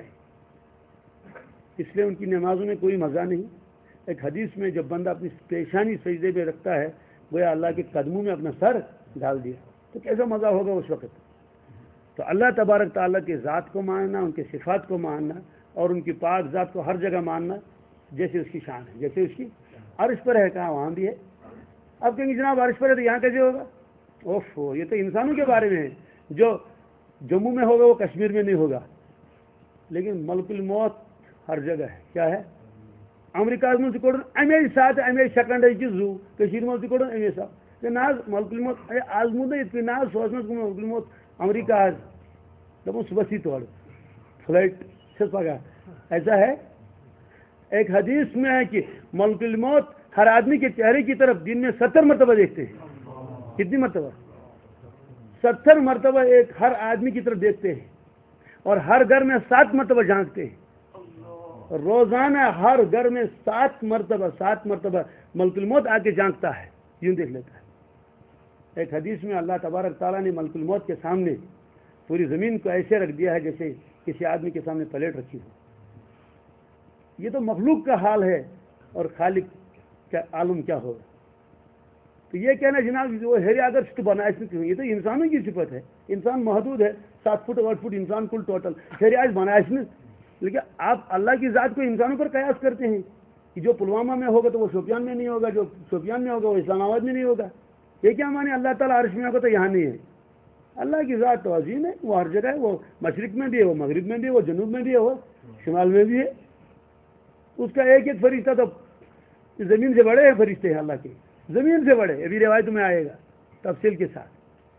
اس لیے ان کی نمازوں میں کوئی مزہ نہیں. ایک حدیث میں جب بندہ اپنی پیشانی سجدے میں رکھتا ہے گویا اللہ کے قدموں میں اپنا سر ڈال دیا تو کیسا مزہ ہوگا اس وقت. تو اللہ تبارک تعالیٰ کے ذات کو ماننا ان کے صفات کو ماننا اور ان کی پاک ذات کو ہر جگہ ماننا جیسے اس کی شان ہے جیسے اس کی عرش پر ہے کہاں وہاں بھی ہے. اب کہیں گے جناب عرش پر ہے تو یہاں کیسے ہوگا. اوف یہ تو انسانوں کے بارے میں ہے جو جموں میں ہوگا وہ کشمیر میں نہیں ہوگا لیکن ملک الموت ہر جگہ ہے. کیا ہے امریکہ مجھ کوڑ امے ساتھ امے سیکنڈ زو مجھ کوڑ امے ساتھ ناز ملک الموت آز مود ناز سوچ ملک الموت امریکہ دپو صبح توڑ فلائٹ سے پگہ ایسا ہے. ایک حدیث میں ہے کہ ملک الموت ہر آدمی کے چہرے کی طرف دن میں 70 مرتبہ دیکھتے ہیں. کتنی مرتبہ 70 مرتبہ ایک ہر آدمی کی طرف دیکھتے ہیں اور ہر گھر میں 7 مرتبہ جھانکتے ہیں. روزانہ ہر گھر میں 7 مرتبہ ملک الموت آ کے جھانکتا ہے یوں دیکھ لیتا ہے. ایک حدیث میں اللہ تبارک تعالیٰ نے ملک الموت کے سامنے پوری زمین کو ایسے رکھ دیا ہے جیسے کسی آدمی کے سامنے پلیٹ رکھی ہو. یہ تو مخلوق کا حال ہے اور خالق کا عالم کیا ہوگا. تو یہ کہنا جناب وہ ہیری اگر بنا یہ تو انسانوں کی صفت ہے. انسان محدود ہے 7 فٹ 8 فٹ انسان کل ٹوٹل ہیری آج بنا لیکن آپ اللہ کی ذات کو انسانوں پر قیاس کرتے ہیں کہ جو پلوامہ میں ہوگا تو وہ شوپیان میں نہیں ہوگا جو شوپیان میں ہوگا وہ اسلام آباد میں نہیں ہوگا. یہ کیا مانے اللہ تعالیٰ عرش میں ہوگا تو یہاں نہیں ہے. اللہ کی ذات تو عظیم ہے وہ ہر جگہ ہے. وہ مشرق میں بھی ہے وہ مغرب میں بھی ہے وہ جنوب میں بھی ہے وہ شمال میں بھی ہے. اس کا ایک ایک فرشتہ تو زمین سے بڑے ہیں فرشتے ہیں اللہ کے زمین سے بڑے. ابھی روایت میں آئے گا تفصیل کے ساتھ.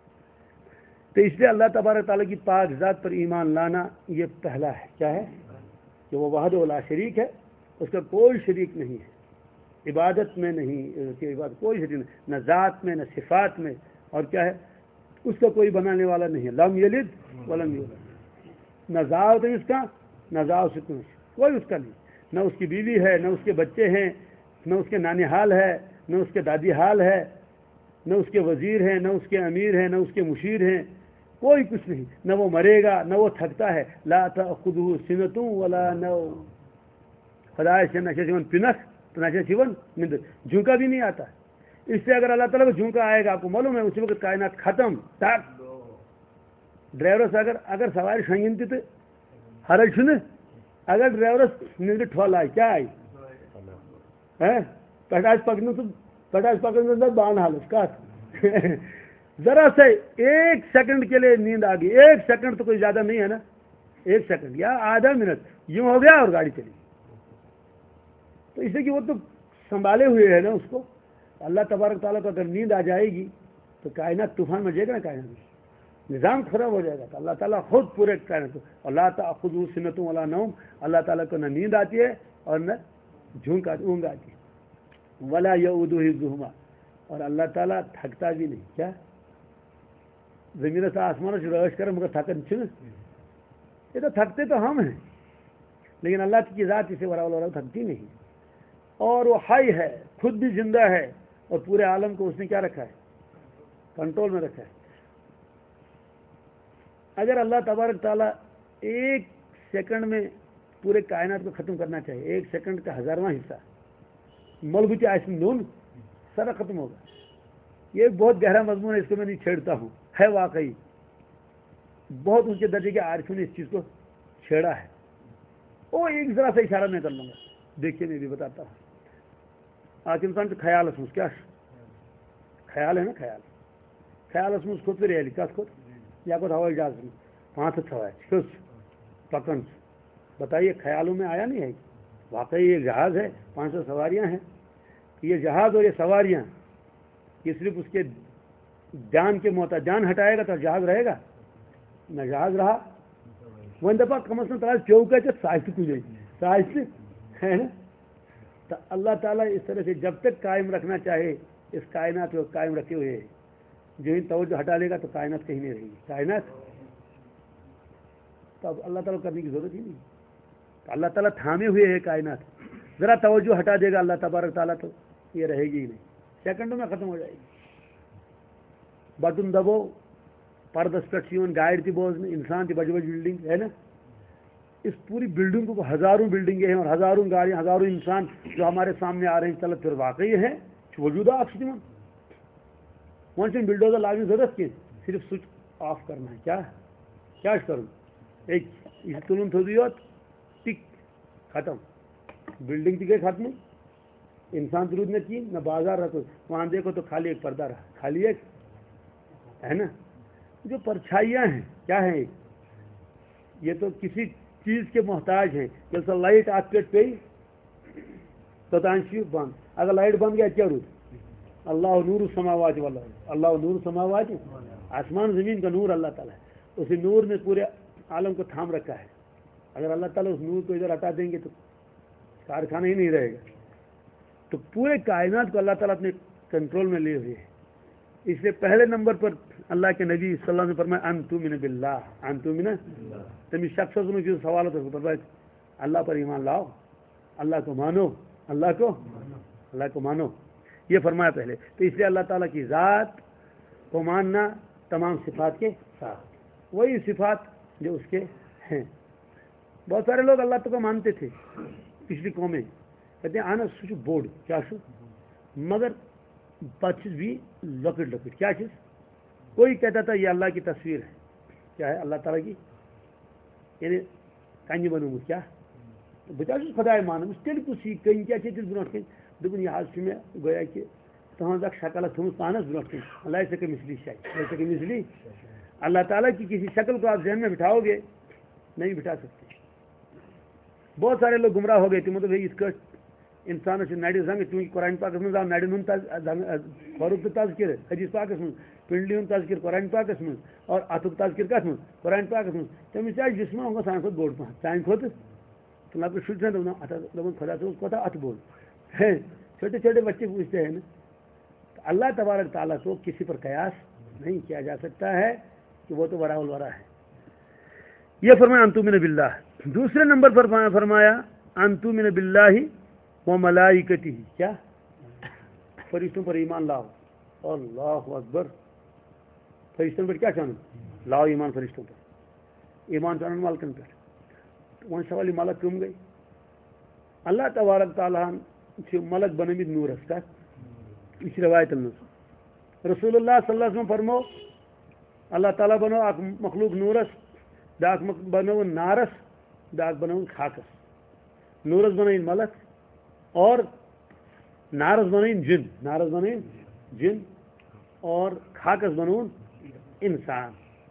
تو اس لیے اللہ تبارک تعالیٰ کی پاک ذات پر ایمان لانا یہ پہلا ہے. کیا ہے کہ وہ وحدہ لا شریک ہے اس کا کوئی شریک نہیں ہے. عبادت میں نہیں کہ عبادت کوئی شریک نہیں نہ ذات میں نہ صفات میں. اور کیا ہے اس کا کوئی بنانے والا نہیں ہے. لم یلد ولم یولد نہ ذات ہے اس کا نہ ذات کوئی اس کا نہیں. نہ اس کی بیوی ہے نہ اس کے بچے ہیں نہ اس کے نانی حال ہے نہ اس کے دادی حال ہے نہ اس کے وزیر ہیں نہ اس کے امیر ہیں نہ اس کے مشیر ہیں. کوئی کچھ نہیں. نہ وہ مرے گا نہ وہ تھکتا ہے. لا تأخذہ سنۃ ولا نوم خدا سے نہ جیون پنک تو نہ جیون نیند جھونکا بھی نہیں آتا. اس سے اگر اللہ تعالیٰ کو جھونکا آئے گا آپ کو معلوم ہے اسی وقت کائنات ختم. ڈرائیورس اگر سواری شنگن تھی تو حرج چھن اگر ڈرائیورس نیند ٹھول آئی کیا آئی پٹاس پکڑ تو پٹاس پکڑنے بان حالت کت ذرا سے 1 سیکنڈ کے لیے نیند آ گئی. 1 سیکنڈ تو کوئی زیادہ نہیں ہے نا. 1 سیکنڈ یا آدھا منٹ یوں ہو گیا اور گاڑی چلی. تو اس لیے کہ وہ تو سنبھالے ہوئے ہے نا اس کو. اللہ تبارک تعالیٰ کو اگر نیند آ جائے گی تو کائنات طوفان میں جائے گا نا. کائنات نظام خراب ہو جائے گا. تو اللہ تعالیٰ خود پورے کائنات کو اللہ تأخذہ سنۃ ولا نوم, اللہ تعالیٰ کو نہ نیند آتی ہے اور نہ اونگ آتی ہے. ولا یؤودہ حفظہما, اور اللہ تعالیٰ تھکتا بھی نہیں. کیا زمین سے آسمان سے رش کر مگر تھکن چھن, یہ تو تھکتے تو ہم ہیں, لیکن اللہ کی ذات اسے برابر تھکتی نہیں. اور وہ حی ہے, خود بھی زندہ ہے, اور پورے عالم کو اس نے کیا رکھا ہے, کنٹرول میں رکھا ہے. اگر اللہ تبارک تعالیٰ ایک سیکنڈ میں پورے کائنات کو ختم کرنا چاہیے, ایک سیکنڈ کا 1000واں حصہ ملبوتی آئسن نون سارا ختم ہوگا. یہ بہت گہرا مضمون ہے, اس کو میں نہیں چھیڑتا ہوں, ہے واقعی بہت اونچے درجے کے عارفوں نے اس چیز کو چھیڑا ہے. وہ ایک ذرا سا اشارہ میں کر لوں گا, دیکھیے میں بھی بتاتا ہوں. آج انسان کا خیال اس کیا خیال ہے نا, خیال اس خود پہ ریلی کس خود یا کوئی ہوائی جہاز میں 5 ہوا پکن, بتائیے خیالوں میں آیا نہیں ہے. واقعی یہ جہاز ہے, 500 سواریاں ہیں. یہ جہاز اور یہ سواریاں یہ صرف اس کے جان کے محتاج, جان ہٹائے گا تو جہاز رہے گا نہ, جہاز رہا وہ دفعہ کم از کم تراز پیو کا سائز کچھ سائز ہے نا. تو اللہ تعالیٰ اس طرح سے جب تک قائم رکھنا چاہے اس کائنات کو قائم رکھے ہوئے ہے. جو ہی توجہ ہٹا لے گا تو کائنات کہیں نہیں رہے گی. کائنات تو اب اللہ تعالیٰ کرنے کی ضرورت ہی نہیں. تو اللہ تعالیٰ تھامے ہوئے ہے کائنات, ذرا توجہ ہٹا دے گا اللہ تبارک تعالیٰ تو یہ رہے گی ہی نہیں, سیکنڈوں میں ختم ہو جائے گی. بٹن دبو پردس پہ گاڑی تھی بوزن, انسان تھی بج بج بلڈنگ ہے نا. اس پوری بلڈنگ کو ہزاروں بلڈنگیں ہیں اور ہزاروں گاڑیاں, ہزاروں انسان جو ہمارے سامنے آ رہے ہیں, چلو پھر واقعی ہے وجودہ آپ وہاں سے بلڈوزر لاگنے کی ضرورت کی, صرف سوئچ آف کرنا ہے. کیا کروں, ایک تلن تھوڑی ٹک ختم, بلڈنگ تھی گئی ختم, انسان ضرورت نہ کی نہ بازار رکھو. وہاں دیکھو تو خالی ایک پردہ رہا, خالی ایک ہے نا. جو پرچھائیاں ہیں کیا ہیں, یہ تو کسی چیز کے محتاج ہیں. جیسا لائٹ آپ پیٹ پہ توتانشی بند, اگر لائٹ بند گیا کیا روز, اللہ نور السماوات والارض, اللہ نور السماوات, آسمان زمین کا نور اللہ تعالیٰ ہے. اسی نور نے پورے عالم کو تھام رکھا ہے. اگر اللہ تعالیٰ اس نور کو ادھر ہٹا دیں گے تو کارخانہ ہی نہیں رہے گا. تو پورے کائنات کو اللہ تعالیٰ اپنے کنٹرول میں لیے ہوئے ہے. اس لیے پہلے نمبر پر اللہ کے نبی صلی اللہ علیہ وسلم نے فرمایا ان تؤمن باللہ, ان تؤمن تم شخص جو سوال ہوتا ہے فرمایا اللہ پر ایمان لاؤ, اللہ کو مانو, اللہ کو مانو, یہ فرمایا پہلے. تو اس لیے اللہ تعالیٰ کی ذات کو ماننا تمام صفات کے ساتھ, وہی صفات جو اس کے ہیں. بہت سارے لوگ اللہ تعالیٰ کو مانتے تھے پچھلی قومیں, کہتے ہیں آنا سو بوڑ کیا سو, مگر پتہ چیز بھی لکٹ لکٹ کیا چیز. کوئی کہتا تھا یہ اللہ کی تصویر ہے, کیا ہے اللہ تعالیٰ کی, یعنی کنہ بنومت کیا, بہت خدا مان تیل کس یہ کن کیا چیز برو کن دن یہ میں گویا کہ تہذ اک شکل تھومت پانس برو کن اللہ سکے مثلی شاید سکے مثلی. اللہ تعالیٰ کی کسی شکل کو آپ ذہن میں بٹھاؤ گے نہیں بٹھا سکتے. بہت سارے لوگ گمراہ ہو گئے تھے, مطلب اس کا انسان سے نڑ زنگ, چونکہ قرآن پاکس من آو نڑن ہند فروخت تذکر حدیث پاکس من, پنڈلی ہند تذکر قرآن پاکس من, اور اتک تذکر کت من قرآن پاکس من. تمس آج جسم ہوں سان کھت بوڑ پہن سان کھت تو لکٹ شر دپان خدا صاحب کوتا ات بوڑ. چھوٹے چھوٹے بچے پوچھتے ہیں نا. اللہ تبارک تعالیٰ کو کسی پر قیاس نہیں کیا جا سکتا ہے کہ وہ تو ورا الورا ہے. یہ فرمایا ان تؤمن باللہ. دوسرے نمبر پر فرمایا ان تؤمن باللہ و ملائکتہ, کیا فرشتوں پر ایمان لاؤ. اللہ اکبر, فرشتوں پر کیا چاہوں لاؤ ایمان, فرشتوں پر ایمان چاہن ملکن پر. وہاں سوال ملک کم گئی. اللہ تبارک تعالیٰ ملک بنمت نورس کا, اس روایت مز رسول اللہ صلی اللہ علیہ وسلم فرمو اللہ تعالیٰ بنو اک مخلوق نورس, بیاکھ بنو نارس, بیاکھ بنو خاکس. نورس بنائن ملک اور نارس بنائن جن, نارس بنائن جن اور خاکس بنون انسان.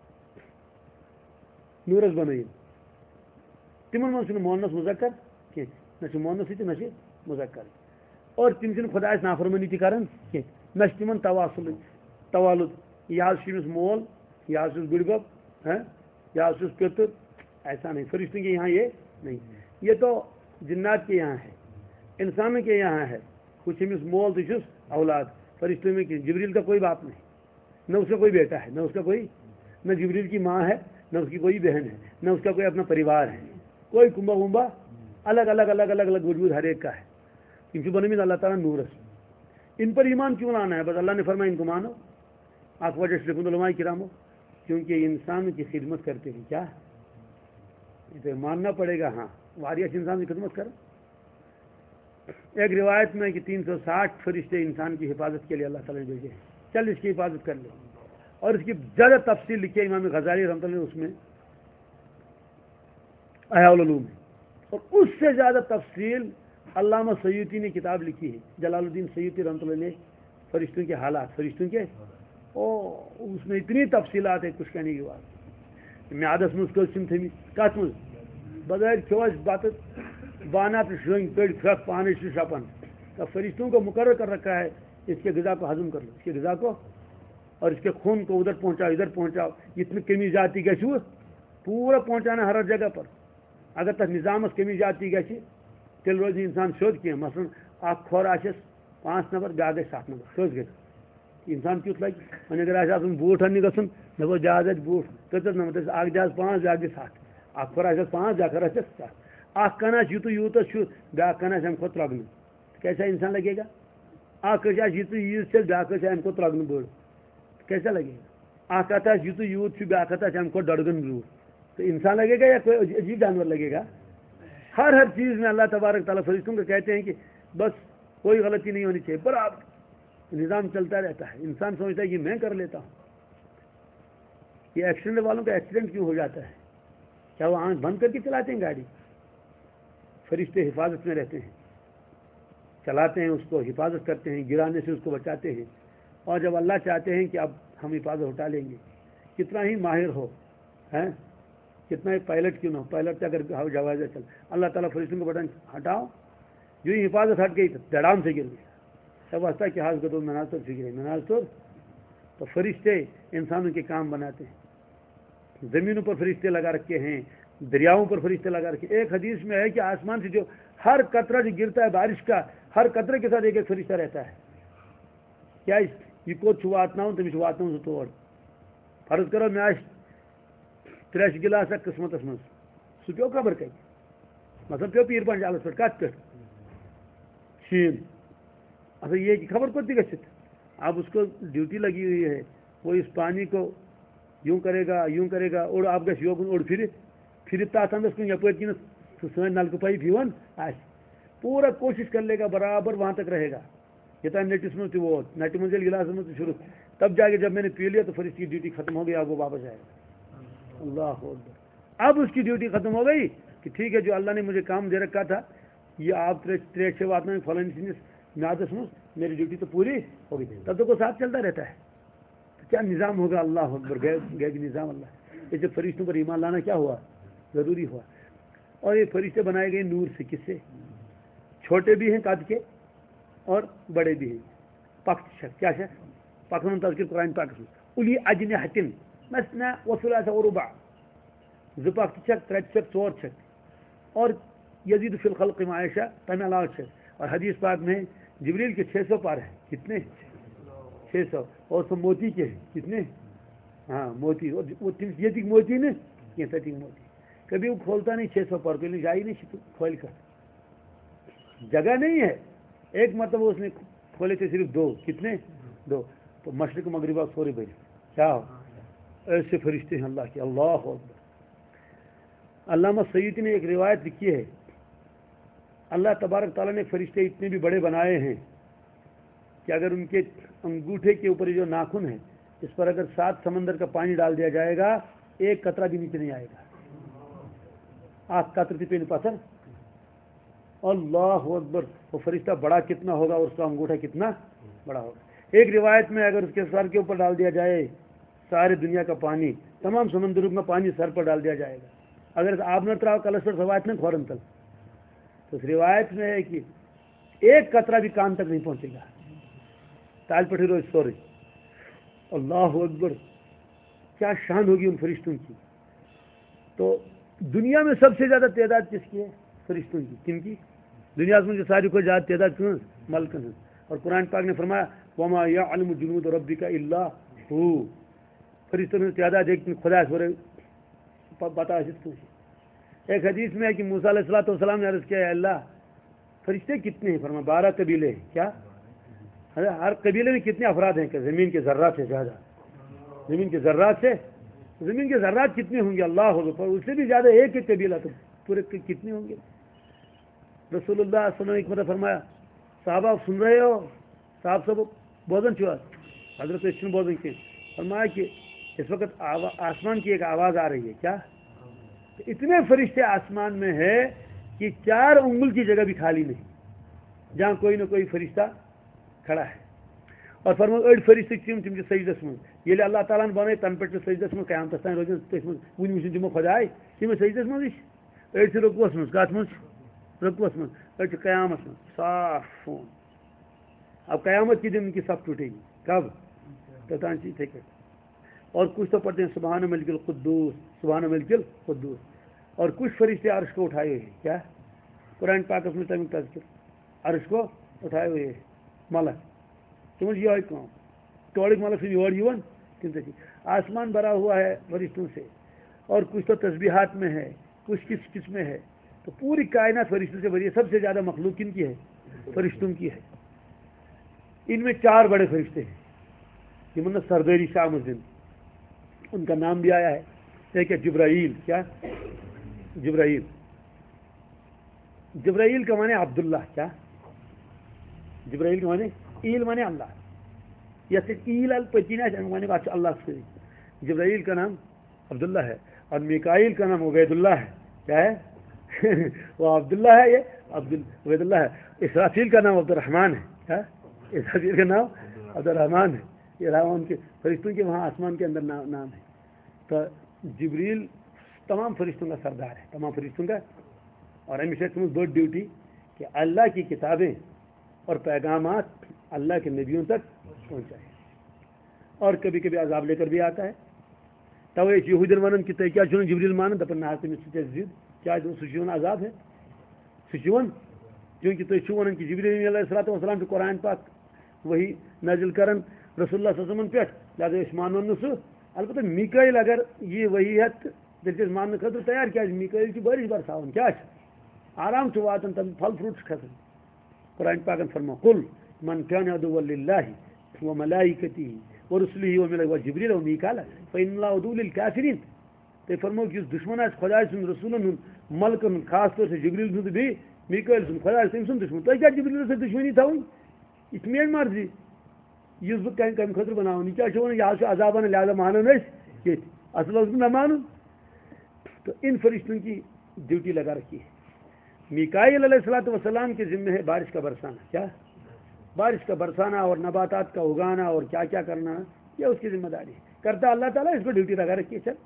نورس بنائن تمن من مونس مذکر کی نہ مونس نہ مذکر, اور تم خدا نافرمانی تہ کران کی نہ تمن توالد. یہ مول یا بڑ بب ہے یا پتر، ایسا نہیں. فرشتوں کے یہاں یہ نہیں. یہ تو جنات کے یہاں ہے، انسانوں کے یہاں ہے. کچھ امس مول تو اولاد. فرشتوں میں جبریل کا کوئی باپ نہیں، نہ اس کا کوئی بیٹا ہے، نہ اس کا کوئی، نہ جبریل کی ماں ہے، نہ اس کی کوئی بہن ہے، نہ اس کا کوئی اپنا پریوار ہے. کوئی کنبا ومبا الگ الگ الگ الگ الگ وجود ہر ایک کا ہے. ان کی بنی اللہ تعالیٰ نورس. ان پر ایمان کیوں لانا ہے؟ بس اللہ نے فرمایا ان کو مانو. آپ وجہ سے علماء کرام ہو، کیونکہ انسان کی خدمت کرتے ہیں. کیا تو ماننا پڑے گا. ہاں واریس انسان کی خدمت کرو. ایک روایت میں کہ 360 فرشتے انسان کی حفاظت کے لیے اللہ تعالیٰ نے بھیجے ہیں. چل اس کی حفاظت کر لے. اور اس کی زیادہ تفصیل لکھی ہے امام غزالی رحمۃ اللہ نے اس میں احیاء العلوم میں. اور اس سے زیادہ تفصیل علامہ سیوطی نے کتاب لکھی ہے، جلال الدین سیوطی رحمۃ اللہ نے، فرشتوں کے حالات، فرشتوں کے. اس میں اتنی تفصیلات ہے کچھ کہنے کی بات. میں عادت مز قسم تھمی کت مز بغیر کھوس بت بانا تو شنگ پڑ پھک پانے سے شپن. فرشتوں کو مقرر کر رکھا ہے اس کے غذا کو ہضم کر لو، اس کے غذا کو، اور اس کے خون کو ادھر پہنچاؤ ادھر پہنچاؤ. اتنی کمی جاتی گی پورا پہنچانا ہر جگہ پر. اگر تک نظام کمی جاتی گی تیل روز انسان سیود کی. مثلا اخ کھور آس 5 نفر بیاا گھر 7 نفر سیود گھر انسان کت لگی. وۄنۍ اگر آسہِ بوٹ اننہِ گژھُن دپو جہاز آسہِ بوٹ 33 نمبر اکھ جہاز 5 بیاکھ دی 7. اخ کھور آسٮ۪س 5 بیاکھ آسٮ۪س 7. اکھ کن آسہِ یوٗتاہ یوٗتاہ چھُ بیاکھ کن آسہِ امہِ کھۄتہٕ ترٛۄگنہٕ. کیسا انسان لگے گا؟ اکھ آسہِ ییٖژٕ ییٖژ چھَس بیاکھ آسہِ امہِ کھۄتہٕ ترٛۄگنہٕ بٔڑ. کیسا لگے گا؟ اکھ ہتھ آسہِ یوٗتاہ یوٗت چھُ بیاکھ ہتھ آسہِ امہِ کھۄتہٕ ڈۄڑ گن زیوٗٹھ. تو انسان لگے گا یا کوئی عجیب جانور لگے گا؟ ہر چیز میں اللہ تبارک تعالیٰ فرشتوں کو کہتے ہیں کہ بس کوئی غلطی نہیں ہونی چاہیے، برابر نظام چلتا رہتا ہے. انسان سوچتا ہے کہ میں کر لیتا ہوں. یہ ایکسیڈنٹ والوں کا ایکسیڈنٹ کیوں ہو جاتا ہے؟ کیا وہ آنکھ بند کر کے چلاتے ہیں گاڑی؟ فرشتے حفاظت میں رہتے ہیں، چلاتے ہیں، اس کو حفاظت کرتے ہیں، گرانے سے اس کو بچاتے ہیں. اور جب اللہ چاہتے ہیں کہ اب ہم حفاظت اٹھا لیں گے، کتنا ہی ماہر ہو ہیں، کتنا ہی پائلٹ کیوں نہ ہو، پائلٹ سے اگر جواز چل، اللہ تعالیٰ فرشتوں کو بٹن ہٹاؤ، جو ہی حفاظت ہٹ گئی تو دڑام سے گر گیا. سب ہستا کہ حاض گدو مناظ تو فکر ہے مناظ تو فرشتے انسانوں کے کام بناتے ہیں. زمینوں پر فرشتے لگا رکھے ہیں، دریاؤں پر فرشتے لگا رکھے. ایک حدیث میں ہے کہ آسمان سے جو ہر قطرہ جو گرتا ہے بارش کا، ہر قطرے کے ساتھ ایک ایک فرشتہ رہتا ہے. کیا یہ کوت واتن تمس واتن تور. فرض کرو میں تریش گلاس قسمتس من سہ پیو خبر کتہ، مثلا پیو پیر پنجالس پہ کت پہ شین. اچھا یہ کہ خبر کوت گھت. اب اس کو ڈیوٹی لگی ہوئی ہے، وہ اس پانی کو یوں کرے گا یوں کرے گا، اوڑ آپ گھس یوکن اوڑ پھر تات اندس کن یپر کنس سن نلکہ پائپ یون آس پورا کوشش کر لے گا برابر وہاں تک رہے گا یوتان نٹس من ووت. نٹ من گلاس من شروع تب جا کے جب میں نے پی لیا تو پھر اس کی ڈیوٹی ختم ہو گئی، اب وہ واپس آئے گا. اللہ اکبر. اب اس کی ڈیوٹی ختم ہو گئی کہ ٹھیک ہے جو اللہ نے مجھے کام دے رکھا تھا یہ آپ تریش سے واتنا فلانی سندس میادس من میری ڈیوٹی تو پوری ہو گئی. تب تو وہ ساتھ چلتا رہتا ہے. تو کیا نظام ہوگا؟ اللہ اکبر. غیبی نظام اللہ. اس فرشتوں پر ایمان لانا کیا ہوا؟ ضروری ہوا. اور یہ فرشتے بنائے گئے نور سے. کس سے؟ چھوٹے بھی ہیں قد کے اور بڑے بھی ہیں. پخت شخص کیا شخص پکن تذکر قرآن پاک الی اجنحۃ مثنى وثلاث ورباع. ز پخت چھک، ترے چھک، ژور چھک. اور یزید فی الخلق ما یشاء تمہ علاوہ چھک. اور حدیث پاک میں جبریل کے 600 پر ہیں. کتنے؟ 600. اور سب موتی کے ہیں. کتنے؟ ہاں موتی. اور وہ یہ موتی نا یہ سٹی موتی کبھی وہ کھولتا نہیں 600 پر کے لیے جائی نہیں کھول کر جگہ نہیں ہے. ایک مرتبہ اس نے کھولے تھے صرف 2. کتنے؟ 2. تو مشرق مغربہ سورے بھائی کیا ہو ایسے فرشتے ہیں اللہ کے. اللہ اکبر. علامہ سیوطی نے ایک روایت لکھی ہے اللہ تبارک تعالیٰ نے فرشتے اتنے بھی بڑے بنائے ہیں کہ اگر ان کے انگوٹھے کے اوپر جو ناخن ہے اس پر اگر 7 سمندر کا پانی ڈال دیا جائے گا ایک قطرہ بھی نیچے نہیں آئے گا. آٹھ قطرے پہ پتھر. اللہ اکبر. وہ فرشتہ بڑا کتنا ہوگا اور اس کا انگوٹھا کتنا بڑا ہوگا. ایک روایت میں اگر اس کے سر کے اوپر ڈال دیا جائے ساری دنیا کا پانی، تمام سمندروں کا پانی سر پر ڈال دیا جائے گا. اگر آپ نہ تراؤ کلش پر روایت میں فوراً تل تو اس روایت میں ہے کہ ایک قطرہ بھی کان تک نہیں پہنچے گا. تال پٹھی روز سوری. اللہ اکبر. کیا شان ہوگی ان فرشتوں کی. تو دنیا میں سب سے زیادہ تعداد کس کی ہے؟ فرشتوں کی. کن کی؟ دنیا میں جو ساری کو زیادہ تعداد کیوں؟ ملکن ہے. اور قرآن پاک نے فرمایا وما یعلم جنود ربک الا ہو. فرشتوں میں تعداد ایک خدا سورے بتا سکتے ہیں. ایک حدیث میں ہے کہ موسیٰ علیہ الصلوۃ والسلام نے عرض کیا ہے اللہ فرشتے کتنے ہیں؟ فرمایا 12 قبیلے ہیں. کیا ہر قبیلے میں کتنے افراد ہیں؟ کہ زمین کے ذرات سے زیادہ. زمین کے ذرات سے زمین کے ذرات کتنے ہوں گے؟ اللہ ہوگا. اس سے بھی زیادہ ایک ایک قبیلہ تو پورے کتنے ہوں گے؟ رسول اللہ صلی اللہ علیہ وسلم نے فرمایا صحابہ آپ سن رہے ہو؟ صاحب سب بوزن چھوا حضرت اشن بوزن کے فرمایا کہ اس وقت آسمان کی ایک آواز آ رہی ہے. کیا اتنے فرشتے آسمان میں ہے کہ 4 انگل کی جگہ بھی خالی نہیں جہاں کوئی نہ کوئی فرشتہ کھڑا ہے. اور فرمایا أڑ فرشتے تم تم سجدس من ییٚلہِ اللہ تعالیٰ بنائے تن پہ سجدس من قیامتس تام روزن تھی من ون وچن تمو خدائے تم سجدس من أڑ سے رکوس من کت من رکوس من أڑ قیامت من صاف فون. اب قیامت کے دن کی سب ٹوٹے گی. کب؟ توتان سے اتھے کٹ. اور کچھ تو پڑھتے ہیں سبحان ملک القدوس سبحان ملک القدوس. اور کچھ فرشتے عرش کو اٹھائے ہوئے ہیں. کیا قرآن پاک میں تمیک تذکر عرش کو اٹھائے ہوئے ہیں ملک. تمہیں یہ کام توڑک ملک سے یور یون تم تھی. آسمان بھرا ہوا ہے فرشتوں سے. اور کچھ تو تسبیحات میں ہے کچھ کس میں ہے. تو پوری کائنات فرشتوں سے بھری ہے. سب سے زیادہ مخلوق کن کی ہے؟ فرشتوں کی ہے. ان میں 4 بڑے فرشتے ہیں جنہوں نے سرداری شام دن ان کا نام بھی آیا ہے. ایک ہے جبرائیل. کیا؟ جبرائیل. جبرائیل کا معنی عبداللہ. کیا جبرائیل کا معنی؟ ایل معنی اللہ. یہ ایل الپچینا معنی بات اللہ سے. جبرائیل کا نام عبداللہ ہے. اور میکائیل کا نام عبید اللہ ہے. کیا ہے؟ وہ عبداللہ ہے. یہ عبید اللہ ہے. اسرافیل کا نام عبد الرحمن ہے. کیا اسرافیل کا نام عبد الرحمن ہے. یہ رحمان کے فرشتوں کے وہاں آسمان کے اندر نام ہے. تو جبریل تمام فرشتوں کا سردار ہے. تمام فرشتوں کا. اور ہمیشہ بڑی ڈیوٹی کہ اللہ کی کتابیں اور پیغامات اللہ کے نبیوں تک پہنچائے. اور کبھی کبھی عذاب لے کر بھی آتا ہے. تو یہودین ونان کہ تھی کیا جبریل مانن دپن نہ تمس ضد کیا سہ عذاب ہے سہ چونکہ تھی ونان کہ جبریل علیہ الصلوۃ والسلام سے قرآن پاک وہی نازل کرن رسول اللہ صلی اللہ علیہ وسلم پہ لہٰذا مانو نہ سہ. البتہ میکائیل اگر یہ وہی ہے تیل ماننے خاطر تیار. کیا میکائیل کی بارش برساون. کیا آرام سے واتن تم پھل فروٹ کھسان. قرآن پاکن فرما قل من كان عدوا لله وملائكته ورسله وجبريل وميكال فإن الله عدو للكافرين. تو فرمو کہ دشمن آس خدا سن رسولن ملکن خاص طور سے جبریل سن بھی میکائیل سن خدا تم سن دشمن. تھی کیا جبریل سے دشمنی تھوین؟ یہ میری مرضی اس بہت کم خطر بناؤن. کیا یہ عذاب لہٰذا مانن یہ اصل نہ مانن. تو ان فرشتوں کی ڈیوٹی لگا رکھی ہے. میکائیل علیہ الصلوۃ والسلام کے ذمہ ہے بارش کا برسانا. کیا بارش کا برسانا اور نباتات کا اگانا اور کیا کیا کرنا یہ اس کی ذمہ داری ہے. کرتا اللہ تعالیٰ. اس کو ڈیوٹی لگا رکھی ہے. چل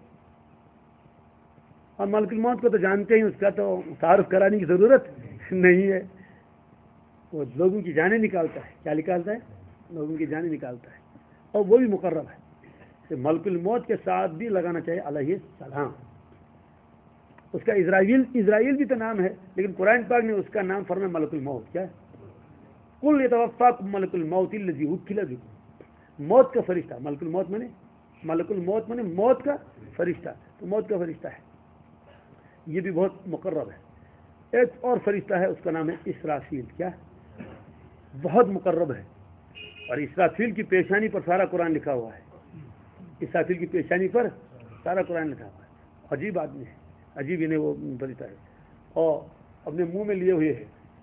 اور ملک الموت کو تو جانتے ہیں. اس کا تو تعارف کرانے کی ضرورت نہیں ہے. وہ لوگوں کی جانیں نکالتا ہے. کیا نکالتا ہے؟ لوگوں کی جانیں نکالتا ہے. اور وہ بھی مقرر ہے. ملک الموت کے ساتھ بھی لگانا چاہیے علیہ السلام. اس کا اسرائیل بھی تو نام ہے لیکن قرآن پاک نے اس کا نام فرمایا ملک الموت. کیا قل یتوفاکم ملک الموت الذی وکل بکم. موت کا فرشتہ. ملک الموت میں موت کا فرشتہ. تو موت کا فرشتہ ہے. یہ بھی بہت مقرب ہے. ایک اور فرشتہ ہے اس کا نام ہے اسرافیل. کیا بہت مقرب ہے. اور اسرافیل کی پیشانی پر سارا قرآن لکھا ہوا ہے. اسرافیل کی پیشانی پر سارا قرآن لکھا ہوا ہے. عجیب آدمی ہے. عجیب انہیں وہ فرشتہ ہے. اور اپنے منہ میں لیے ہوئے ہے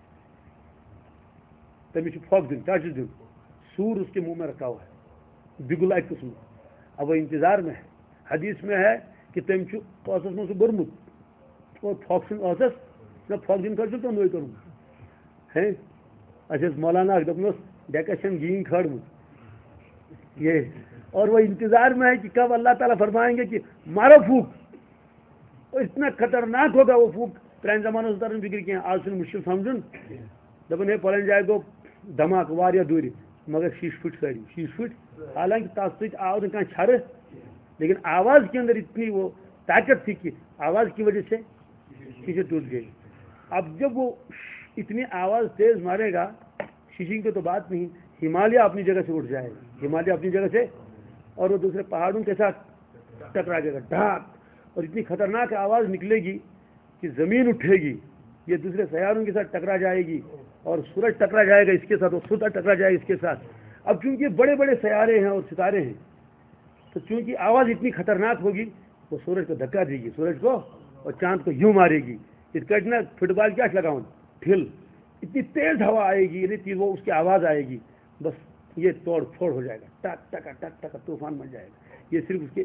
تمہیں پھوک دن کیا دن سور اس کے منہ میں رکھا ہوا ہے بگل اک قسم. اب وہ انتظار میں ہے. حدیث میں ہے کہ تم اوسس میں برمت اور پھوک سن اوسس نہ پھوک دن کر تو نوئی کروں ہے. اچھا مولانا دپنس ڈیکشن گین کھڑمت یہ. اور وہ انتظار میں ہے کہ کب اللہ تعالیٰ فرمائیں گے کہ مارو پھوک. اتنا خطرناک ہوگا وہ پھوک. پران زمانہ ترن فکر کی آج سے مشکل سمجھن دپن ہے پلن جائے گو دھماکہ واریاہ دور مگر 6 فٹ ساری 6 فٹ. حالانکہ تس سۭتۍ آو نہٕ کانٛہہ چھرٕ لیکن آواز کے اندر اتنی وہ طاقت تھی کہ آواز کی وجہ سے شیشے ٹوٹ گئے. اب جب وہ اتنی آواز تیز مارے گا شیشے کی تو بات نہیں, ہمالیہ اپنی جگہ سے اٹھ جائے گا, ہمالیہ اپنی جگہ سے, اور وہ دوسرے پہاڑوں کے ساتھ ٹکرا جائے گا ڈھاک, اور اتنی خطرناک آواز نکلے گی کہ زمین اٹھے گی, یہ دوسرے سیاروں کے ساتھ ٹکرا جائے گی, اور سورج ٹکرا جائے گا اس کے ساتھ, اور ستارہ ٹکرا جائے گا اس کے ساتھ. اب چونکہ بڑے بڑے سیارے ہیں اور ستارے ہیں, تو چونکہ آواز اتنی خطرناک ہوگی وہ سورج کو دھکا دے گی, سورج کو اور چاند کو یوں مارے گی. اس کا اتنا فٹ بال کیا لگاؤں ٹھل, اتنی تیز ہوا آئے گی, یعنی وہ اس کی آواز آئے گی, بس یہ توڑ پھوڑ ہو جائے گا, ٹک ٹک ٹک ٹک طوفان بن جائے گا. یہ صرف اس کے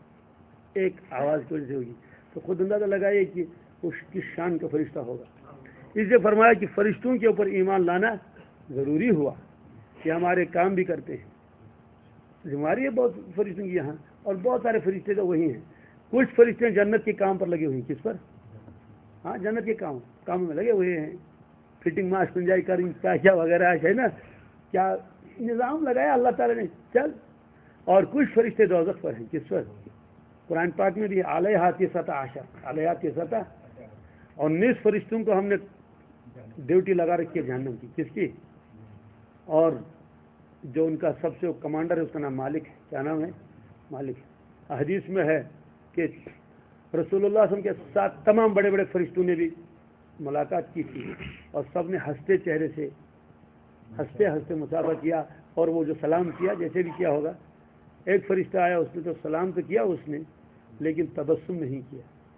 ایک آواز کی وجہ سے ہوگی. تو خود اندازہ لگائیے کہ اس کی شان کا فرشتہ ہوگا. اس لیے فرمایا کہ فرشتوں کے اوپر ایمان لانا ضروری ہوا کہ ہمارے کام بھی کرتے ہیں. ہماری بہت فرشتوں کی یہاں, اور بہت سارے فرشتے تو وہی ہیں. کچھ فرشتے جنت کے کام پر لگے ہوئے ہیں. کس پر؟ ہاں, جنت کے کاموں میں لگے ہوئے ہیں. فٹنگ ماس کنجائی کریں کیا وغیرہ ہے نا, کیا نظام لگایا اللہ تعالیٰ نے, چل. اور کچھ فرشتے دوزخ پر ہیں. کس پر؟ قرآن پاک میں بھی علیہا تسعۃ عشر, علیہا تسعۃ, اور 19 فرشتوں کو ہم نے ڈیوٹی لگا رکھی ہے جہنم کی. کس کی؟ اور جو ان کا سب سے کمانڈر ہے اس کا نام مالک ہے. کیا نام ہے؟ مالک. حدیث میں ہے کہ رسول اللہ صلی اللہ علیہ وسلم کے ساتھ تمام بڑے بڑے فرشتوں نے بھی ملاقات کی تھی, اور سب نے ہنستے چہرے سے ہنستے ہنستے مصافحہ کیا, اور وہ جو سلام کیا جیسے بھی کیا ہوگا. ایک فرشتہ آیا, اس نے تو سلام تو کیا اس نے, لیکن تبسم نہیں کیا.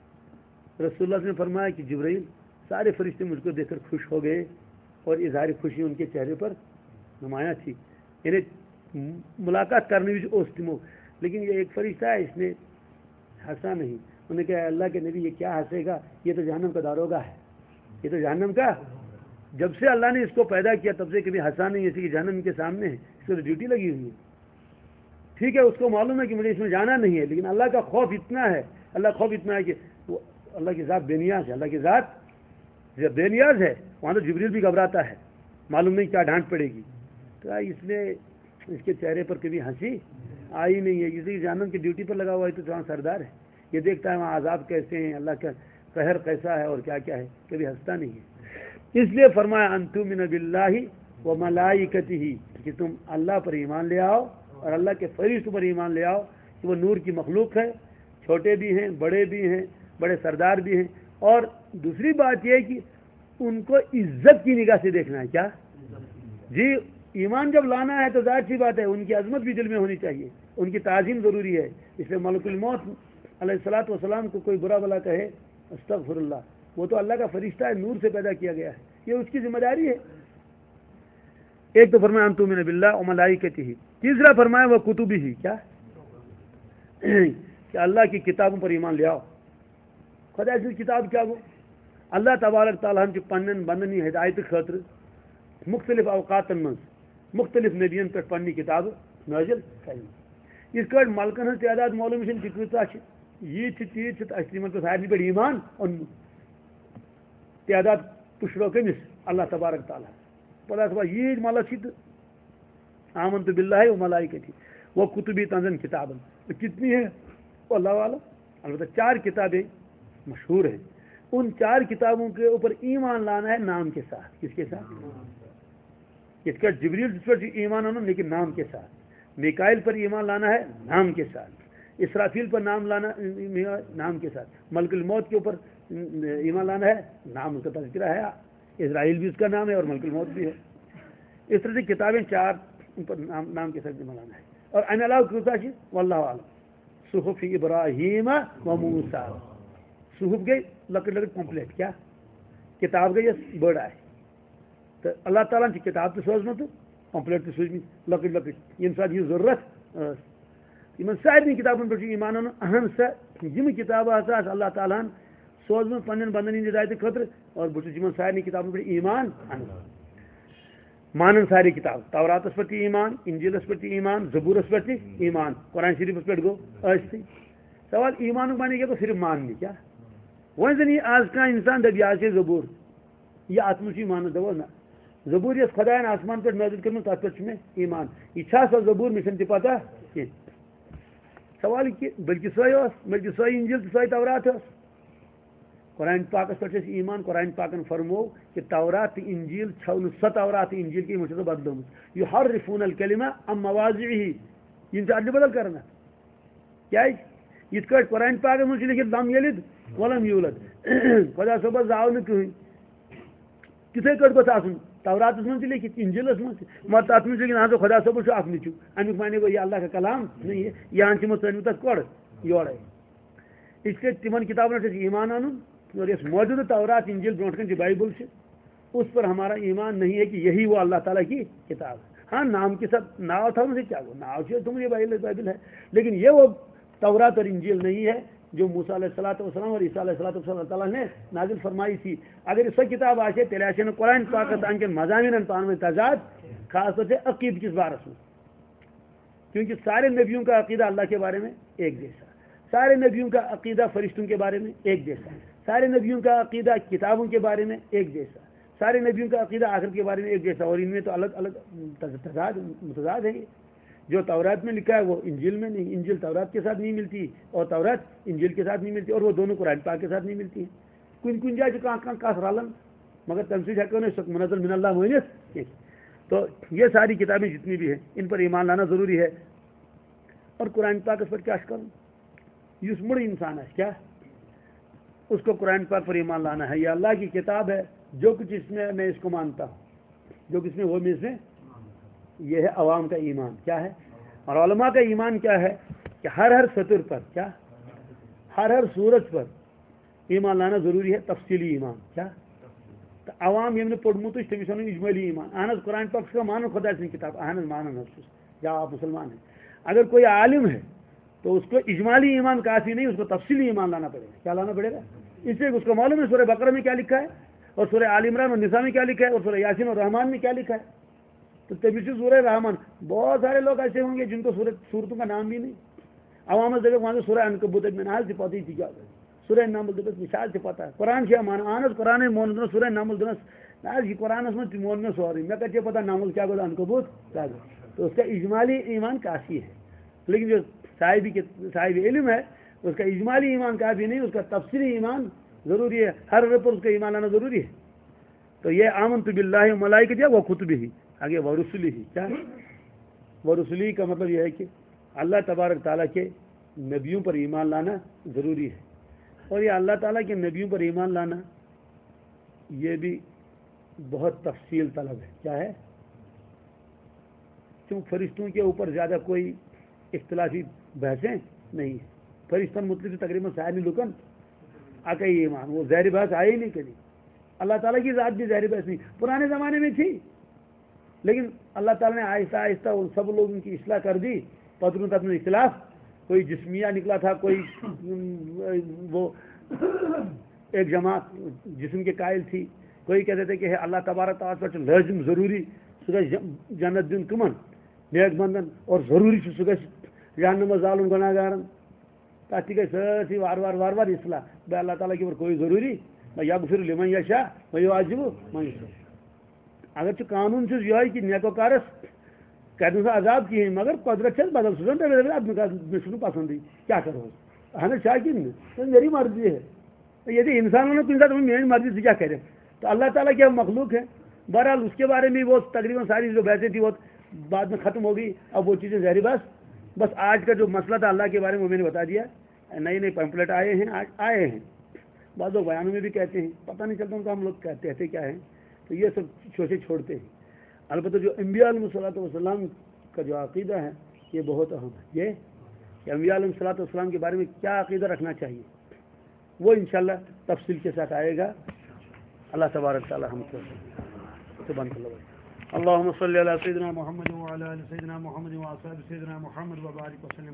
رسول اللہ نے فرمایا کہ جبرائیل, سارے فرشتے مجھ کو دیکھ کر خوش ہو گئے, اور اظہار خوشی ان کے چہرے پر نمایاں تھی. یعنی ملاقات کرنے بھی اوستمو, لیکن یہ ایک فرشتہ ہے, اس نے ہنسا نہیں. انہوں نے کہا اللہ کے نبی یہ کیا ہنسے گا, یہ تو جہنم کا داروغہ ہے, یہ تو جہنم کا, جب سے اللہ نے اس کو پیدا کیا تب سے کبھی ہنسا نہیں, اسی کی جہنم کے سامنے ہے, اس کو تو ڈیوٹی لگی ہوئی ہے. ٹھیک ہے, اس کو معلوم ہے کہ مجھے اس میں جانا نہیں ہے, لیکن اللہ کا خوف اتنا ہے, اللہ خوف اتنا ہے کہ وہ اللہ کی ذات بے نیاز ہے. اللہ کی ذات جب بے نیاز ہے وہاں تو جبریل بھی گھبراتا ہے, معلوم نہیں کیا ڈانٹ پڑے گی. تو اس نے اس کے چہرے پر کبھی ہنسی آئی نہیں ہے. اسی جہنم کی ڈیوٹی پر لگا ہوا ہے تو وہاں سردار ہے, یہ دیکھتا ہے وہاں عذاب کیسے ہیں, اللہ کا قہر کیسا ہے, اور کیا کیا ہے, کبھی ہنستا نہیں ہے. اس لیے فرمایا ان تؤمنوا باللہ وملائکتہ, کہ تم اللہ پر ایمان لے آؤ اور اللہ کے فرشتوں پر ایمان لے آؤ کہ وہ نور کی مخلوق ہے, چھوٹے بھی ہیں بڑے بھی ہیں, بڑے سردار بھی ہیں. اور دوسری بات یہ ہے کہ ان کو عزت کی نگاہ سے دیکھنا ہے. کیا جی, ایمان جب لانا ہے تو ظاہر سی بات ہے ان کی عظمت بھی دل میں ہونی چاہیے, ان کی تعظیم ضروری ہے. اس لیے ملک الموت علیہ الصلوۃ والسلام کو کوئی برا بلا کہے, استغفر اللہ, وہ تو اللہ کا فرشتہ ہے, نور سے پیدا کیا گیا ہے, یہ اس کی ذمہ داری ہے. ایک تو فرمایا ان تؤمنوا باللہ وملائکتہ, تیسرا فرمایا وہ کتبہ, کیا کہ اللہ کی کتابوں پر ایمان لے آؤ. خدا کی کتاب کیا وہ اللہ تبارک تعالیٰ ہم پنن بندنی ہدایت خاطر مختلف اوقاتن من مختلف نبیین پہ پنی کتاب نازل کریں. اس کا ملکن ہز تعداد معلوم کۭژاہ یہ تیز تمن پہ سارے پہ ایمان اون تعداد پشرو کمس اللہ تبارک تعالیٰ پتہ صبح یہ ملک آمنت باللہ وملائکتہ وکتبہ تنزل کتابن. کتنی ہے وہ اللہ والا, البتہ 4 کتابیں مشہور ہیں. ان 4 کتابوں کے اوپر ایمان لانا ہے نام کے ساتھ. کس کے ساتھ؟ اس کا جبریل پر ایمان ہونا لیکن نام کے ساتھ. میکائیل پر ایمان لانا ہے نام کے ساتھ. اسرافیل پر نام لانا نام کے ساتھ. ملک الموت کے اوپر ایمان لانا ہے, نام کا تذکرہ ہے, اسرائیل بھی اس کا نام ہے اور ملک الموت بھی ہے. اس طرح سے کتابیں 4 ان پر نام کے ساتھ ایمان لانا ہے. اور ان علاوہ کیوں واللہ عالم صحف ابراہیم و موسیٰ, صحف گئی لکٹ لکٹ کمپلیٹ, کیا کتاب گئی بڑ آئے تو اللہ تعالیٰ کی کتاب تو سوزمت کمپلیٹ تو سوزمت لکٹ لکٹ یم سات یہ ضرورت ان سارے کتابن پہ ایمان ان اہم سا یم کتاب اللہ تعالیٰ سوزمت پنن بندن ہدایت خاطر, اور بہت سارے کتابن پہ ایمان مانن ساری کتاب. توراتس پر ایمان, انجیلس پر ایمان, زبورس پر ایمان, قرآن شریفس پہ گو ٲسۍتھٕے. سوال ایمان مانے گیا تو صرف ماننی, کیا وۄنۍ زن یہ آز کانٛہہ انسان دپ یہ آسہِ زبور, یہ اتھ منٛز چھُ ایمان دپو نہ زبور یس خدایَن آسمان پٮ۪ٹھ نٲزِل کٔرمٕژ تتھ پٮ۪ٹھ چھُ مےٚ ایمان. یہ چھا سۄ زبور مےٚ چھنہٕ تہِ پتہ کینٛہہ. سوال کہ بلکہ سوئی انجیل تو سوئی تورات قرآن پاکس پہ ایمان قرآن پاکن فرمو کہ تورات انجیل چھو سو تورات انجیل کی مجھے بدلوم یحرفون الکلمہ ام مواضعہ ان سے ادل بدل کرنا کیا یت کٹ قرآن پاکس مجھ لکھت لم یلد ولم یولد خدا صبح زاو نہ کہیں کتھے کٹ گوس آسن تورات من لکھت انجیلس من مگر تک من لکھت ہاں خدا صبح اخ نیچو امیک معنی گو یہ اللہ کا کلام نہیں ہے یہاں تمو ٹھن تک کوڑ یورے اس لیے تمن کتابن ایمان ان اور اس موجودہ تورات انجیل برونٹ کن جو بائبل سے اس پر ہمارا ایمان نہیں ہے کہ یہی وہ اللہ تعالیٰ کی کتاب ہے. ہاں نام کے ساتھ ناؤ تھا مجھے کیا ناؤ سے تم یہ بائبل ہے لیکن یہ وہ تورات اور انجیل نہیں ہے جو موسیٰ علیہ الصلوۃ والسلام اور عیسیٰ علیہ الصلوۃ والسلام اللہ تعالیٰ نے نازل فرمائی تھی. اگر اس کتاب آشے تیلے آشے قرآن پاک ان کے مضامین پان میں تضاد خاص طور سے عقید کس بارس میں کیونکہ سارے نبیوں کا عقیدہ اللہ کے بارے میں ایک جیسا سارے نبیوں کا عقیدہ فرشتوں کے بارے میں ایک جیسا سارے نبیوں کا عقیدہ کتابوں کے بارے میں ایک جیسا سارے نبیوں کا عقیدہ آخرت کے بارے میں ایک جیسا اور ان میں تو الگ الگ متضاد ہے. جو تورات میں لکھا ہے وہ انجیل میں نہیں انجیل تورات کے ساتھ نہیں ملتی اور تورات انجیل کے ساتھ نہیں ملتی اور وہ دونوں قرآن پاک کے ساتھ نہیں ملتی ہیں. کن جائے کہاں رالن مگر تمسیج ہے منزل من اللہ معنیت. تو یہ ساری کتابیں جتنی بھی ہیں ان پر ایمان لانا ضروری ہے. اور قرآن پاک اس پر کیا کروں اس مڑ انسان ہے کیا اس کو قرآن پاک پر ایمان لانا ہے. یہ اللہ کی کتاب ہے جو کچھ اس میں اس کو مانتا ہوں جو کچھ میں وہ میں سے یہ ہے عوام کا ایمان کیا ہے. اور علماء کا ایمان کیا ہے کہ ہر سطر پر کیا ہر سورت پر ایمان لانا ضروری ہے. تفصیلی ایمان کیا تو عوام یہ پوڑمت تمس ون اجمالی ایمان اہن قرآن پاک کا مانو خدا سن کتاب اہن مانن یا آپ مسلمان ہیں. اگر کوئی عالم ہے تو اس کو اجمالی ایمان کافی نہیں اس کو تفصیلی ایمان لانا پڑے گا. کیا لانا پڑے گا اس سے اس کو معلوم ہے سورہ بقرہ میں کیا لکھا ہے اور سورہ آل عمران اور نساء میں کیا لکھا ہے اور سورہ یاسین اور رحمان میں کیا لکھا ہے. تو تبھی سے سورہ رحمان بہت سارے لوگ ایسے ہوں گے جن کو صورتوں کا نام بھی نہیں. عوام جگہ وہاں سے سورہ عنکبوت منال سے پتہ تھی کیا سورہ نام الدنس مثال سے پتہ ہے قرآن سے مان آنس قرآن مون سورہ نام الدنس ناز یہ قرآن من مون سوری میں کہتے پتہ نام کیا گو عنکبوت کیا گو. تو اس کا اجمالی ایمان کافی ہے. لیکن جو صاحب علم ہے اس کا اجمالی ایمان کافی نہیں اس کا تفصیلی ایمان ضروری ہے. ہر پر اس کا ایمان لانا ضروری ہے. تو یہ آمنت باللہ و ملائکتہ وہ کتبہ آگے ورسلہ کیا ورسلہ کا مطلب یہ ہے کہ اللہ تبارک تعالیٰ کے نبیوں پر ایمان لانا ضروری ہے. اور یہ اللہ تعالیٰ کے نبیوں پر ایمان لانا یہ بھی بہت تفصیل طلب ہے. کیا ہے کیوں فرشتوں کے اوپر زیادہ کوئی اختلافی بحثیں نہیں ہیں. فرشتوں مطلب تقریباً سارے لکن آکئی ایمان وہ ظاہری بحث آئے ہی نہیں کبھی. اللہ تعالیٰ کی ذات بھی ظاہری بحث نہیں پرانے زمانے میں تھی لیکن اللہ تعالیٰ نے آہستہ آہستہ ان سب لوگوں کی اصلاح کر دی. پتروں تک میں اختلاف کوئی جسمیہ نکلا تھا کوئی وہ ایک جماعت جسم کے قائل تھی کوئی کہتے تھے کہ اللہ تبارک تعالیٰ پر لازم ضروری سہ جنت دن کمن نیک بندن اور ضروری سہ جہنم زالن گناہ گارن تک گئی سرسی وار وار اصلاح بھائی اللہ تعالیٰ کے اوپر کوئی ضروری یغفر لمن یشاء و یعذب من یشاء. اگر قانون یہ کہ نیکوکارس کر سا عذاب کہیں مگر قدرت سے بدل سن پسند کیا کرو اہم شاہ کن میری مرضی ہے یہ انسانوں نے کن ساتھ میری مرضی سے کیا کرے. تو اللہ تعالیٰ کیا مخلوق ہے. بہرحال اس کے بارے میں وہ تقریباً ساری جو بحثیں تھی وہ بعد میں ختم ہو گئی. اب وہ چیزیں ظاہری بس آج کا جو مسئلہ تھا اللہ کے بارے میں میں نے بتا دیا. نئے پمفلٹ آئے ہیں آج آئے ہیں بعض لوگ بیانوں میں بھی کہتے ہیں پتہ نہیں چلتا ان کو ہم لوگ کہتے کیا ہیں. تو یہ سب چوچے چھوڑتے ہیں. البتہ جو انبیاء علیہ الصلوۃ والسلام کا جو عقیدہ ہے یہ بہت اہم ہے. یہ کہ انبیاء علیہ الصلوۃ والسلام کے بارے میں کیا عقیدہ رکھنا چاہیے وہ انشاءاللہ تفصیل کے ساتھ آئے گا. اللہ تبارک تعالی ہم کو اللهم صل على سيدنا محمد وعلى ال سيدنا محمد واصحاب سيدنا محمد وبارك وسلم.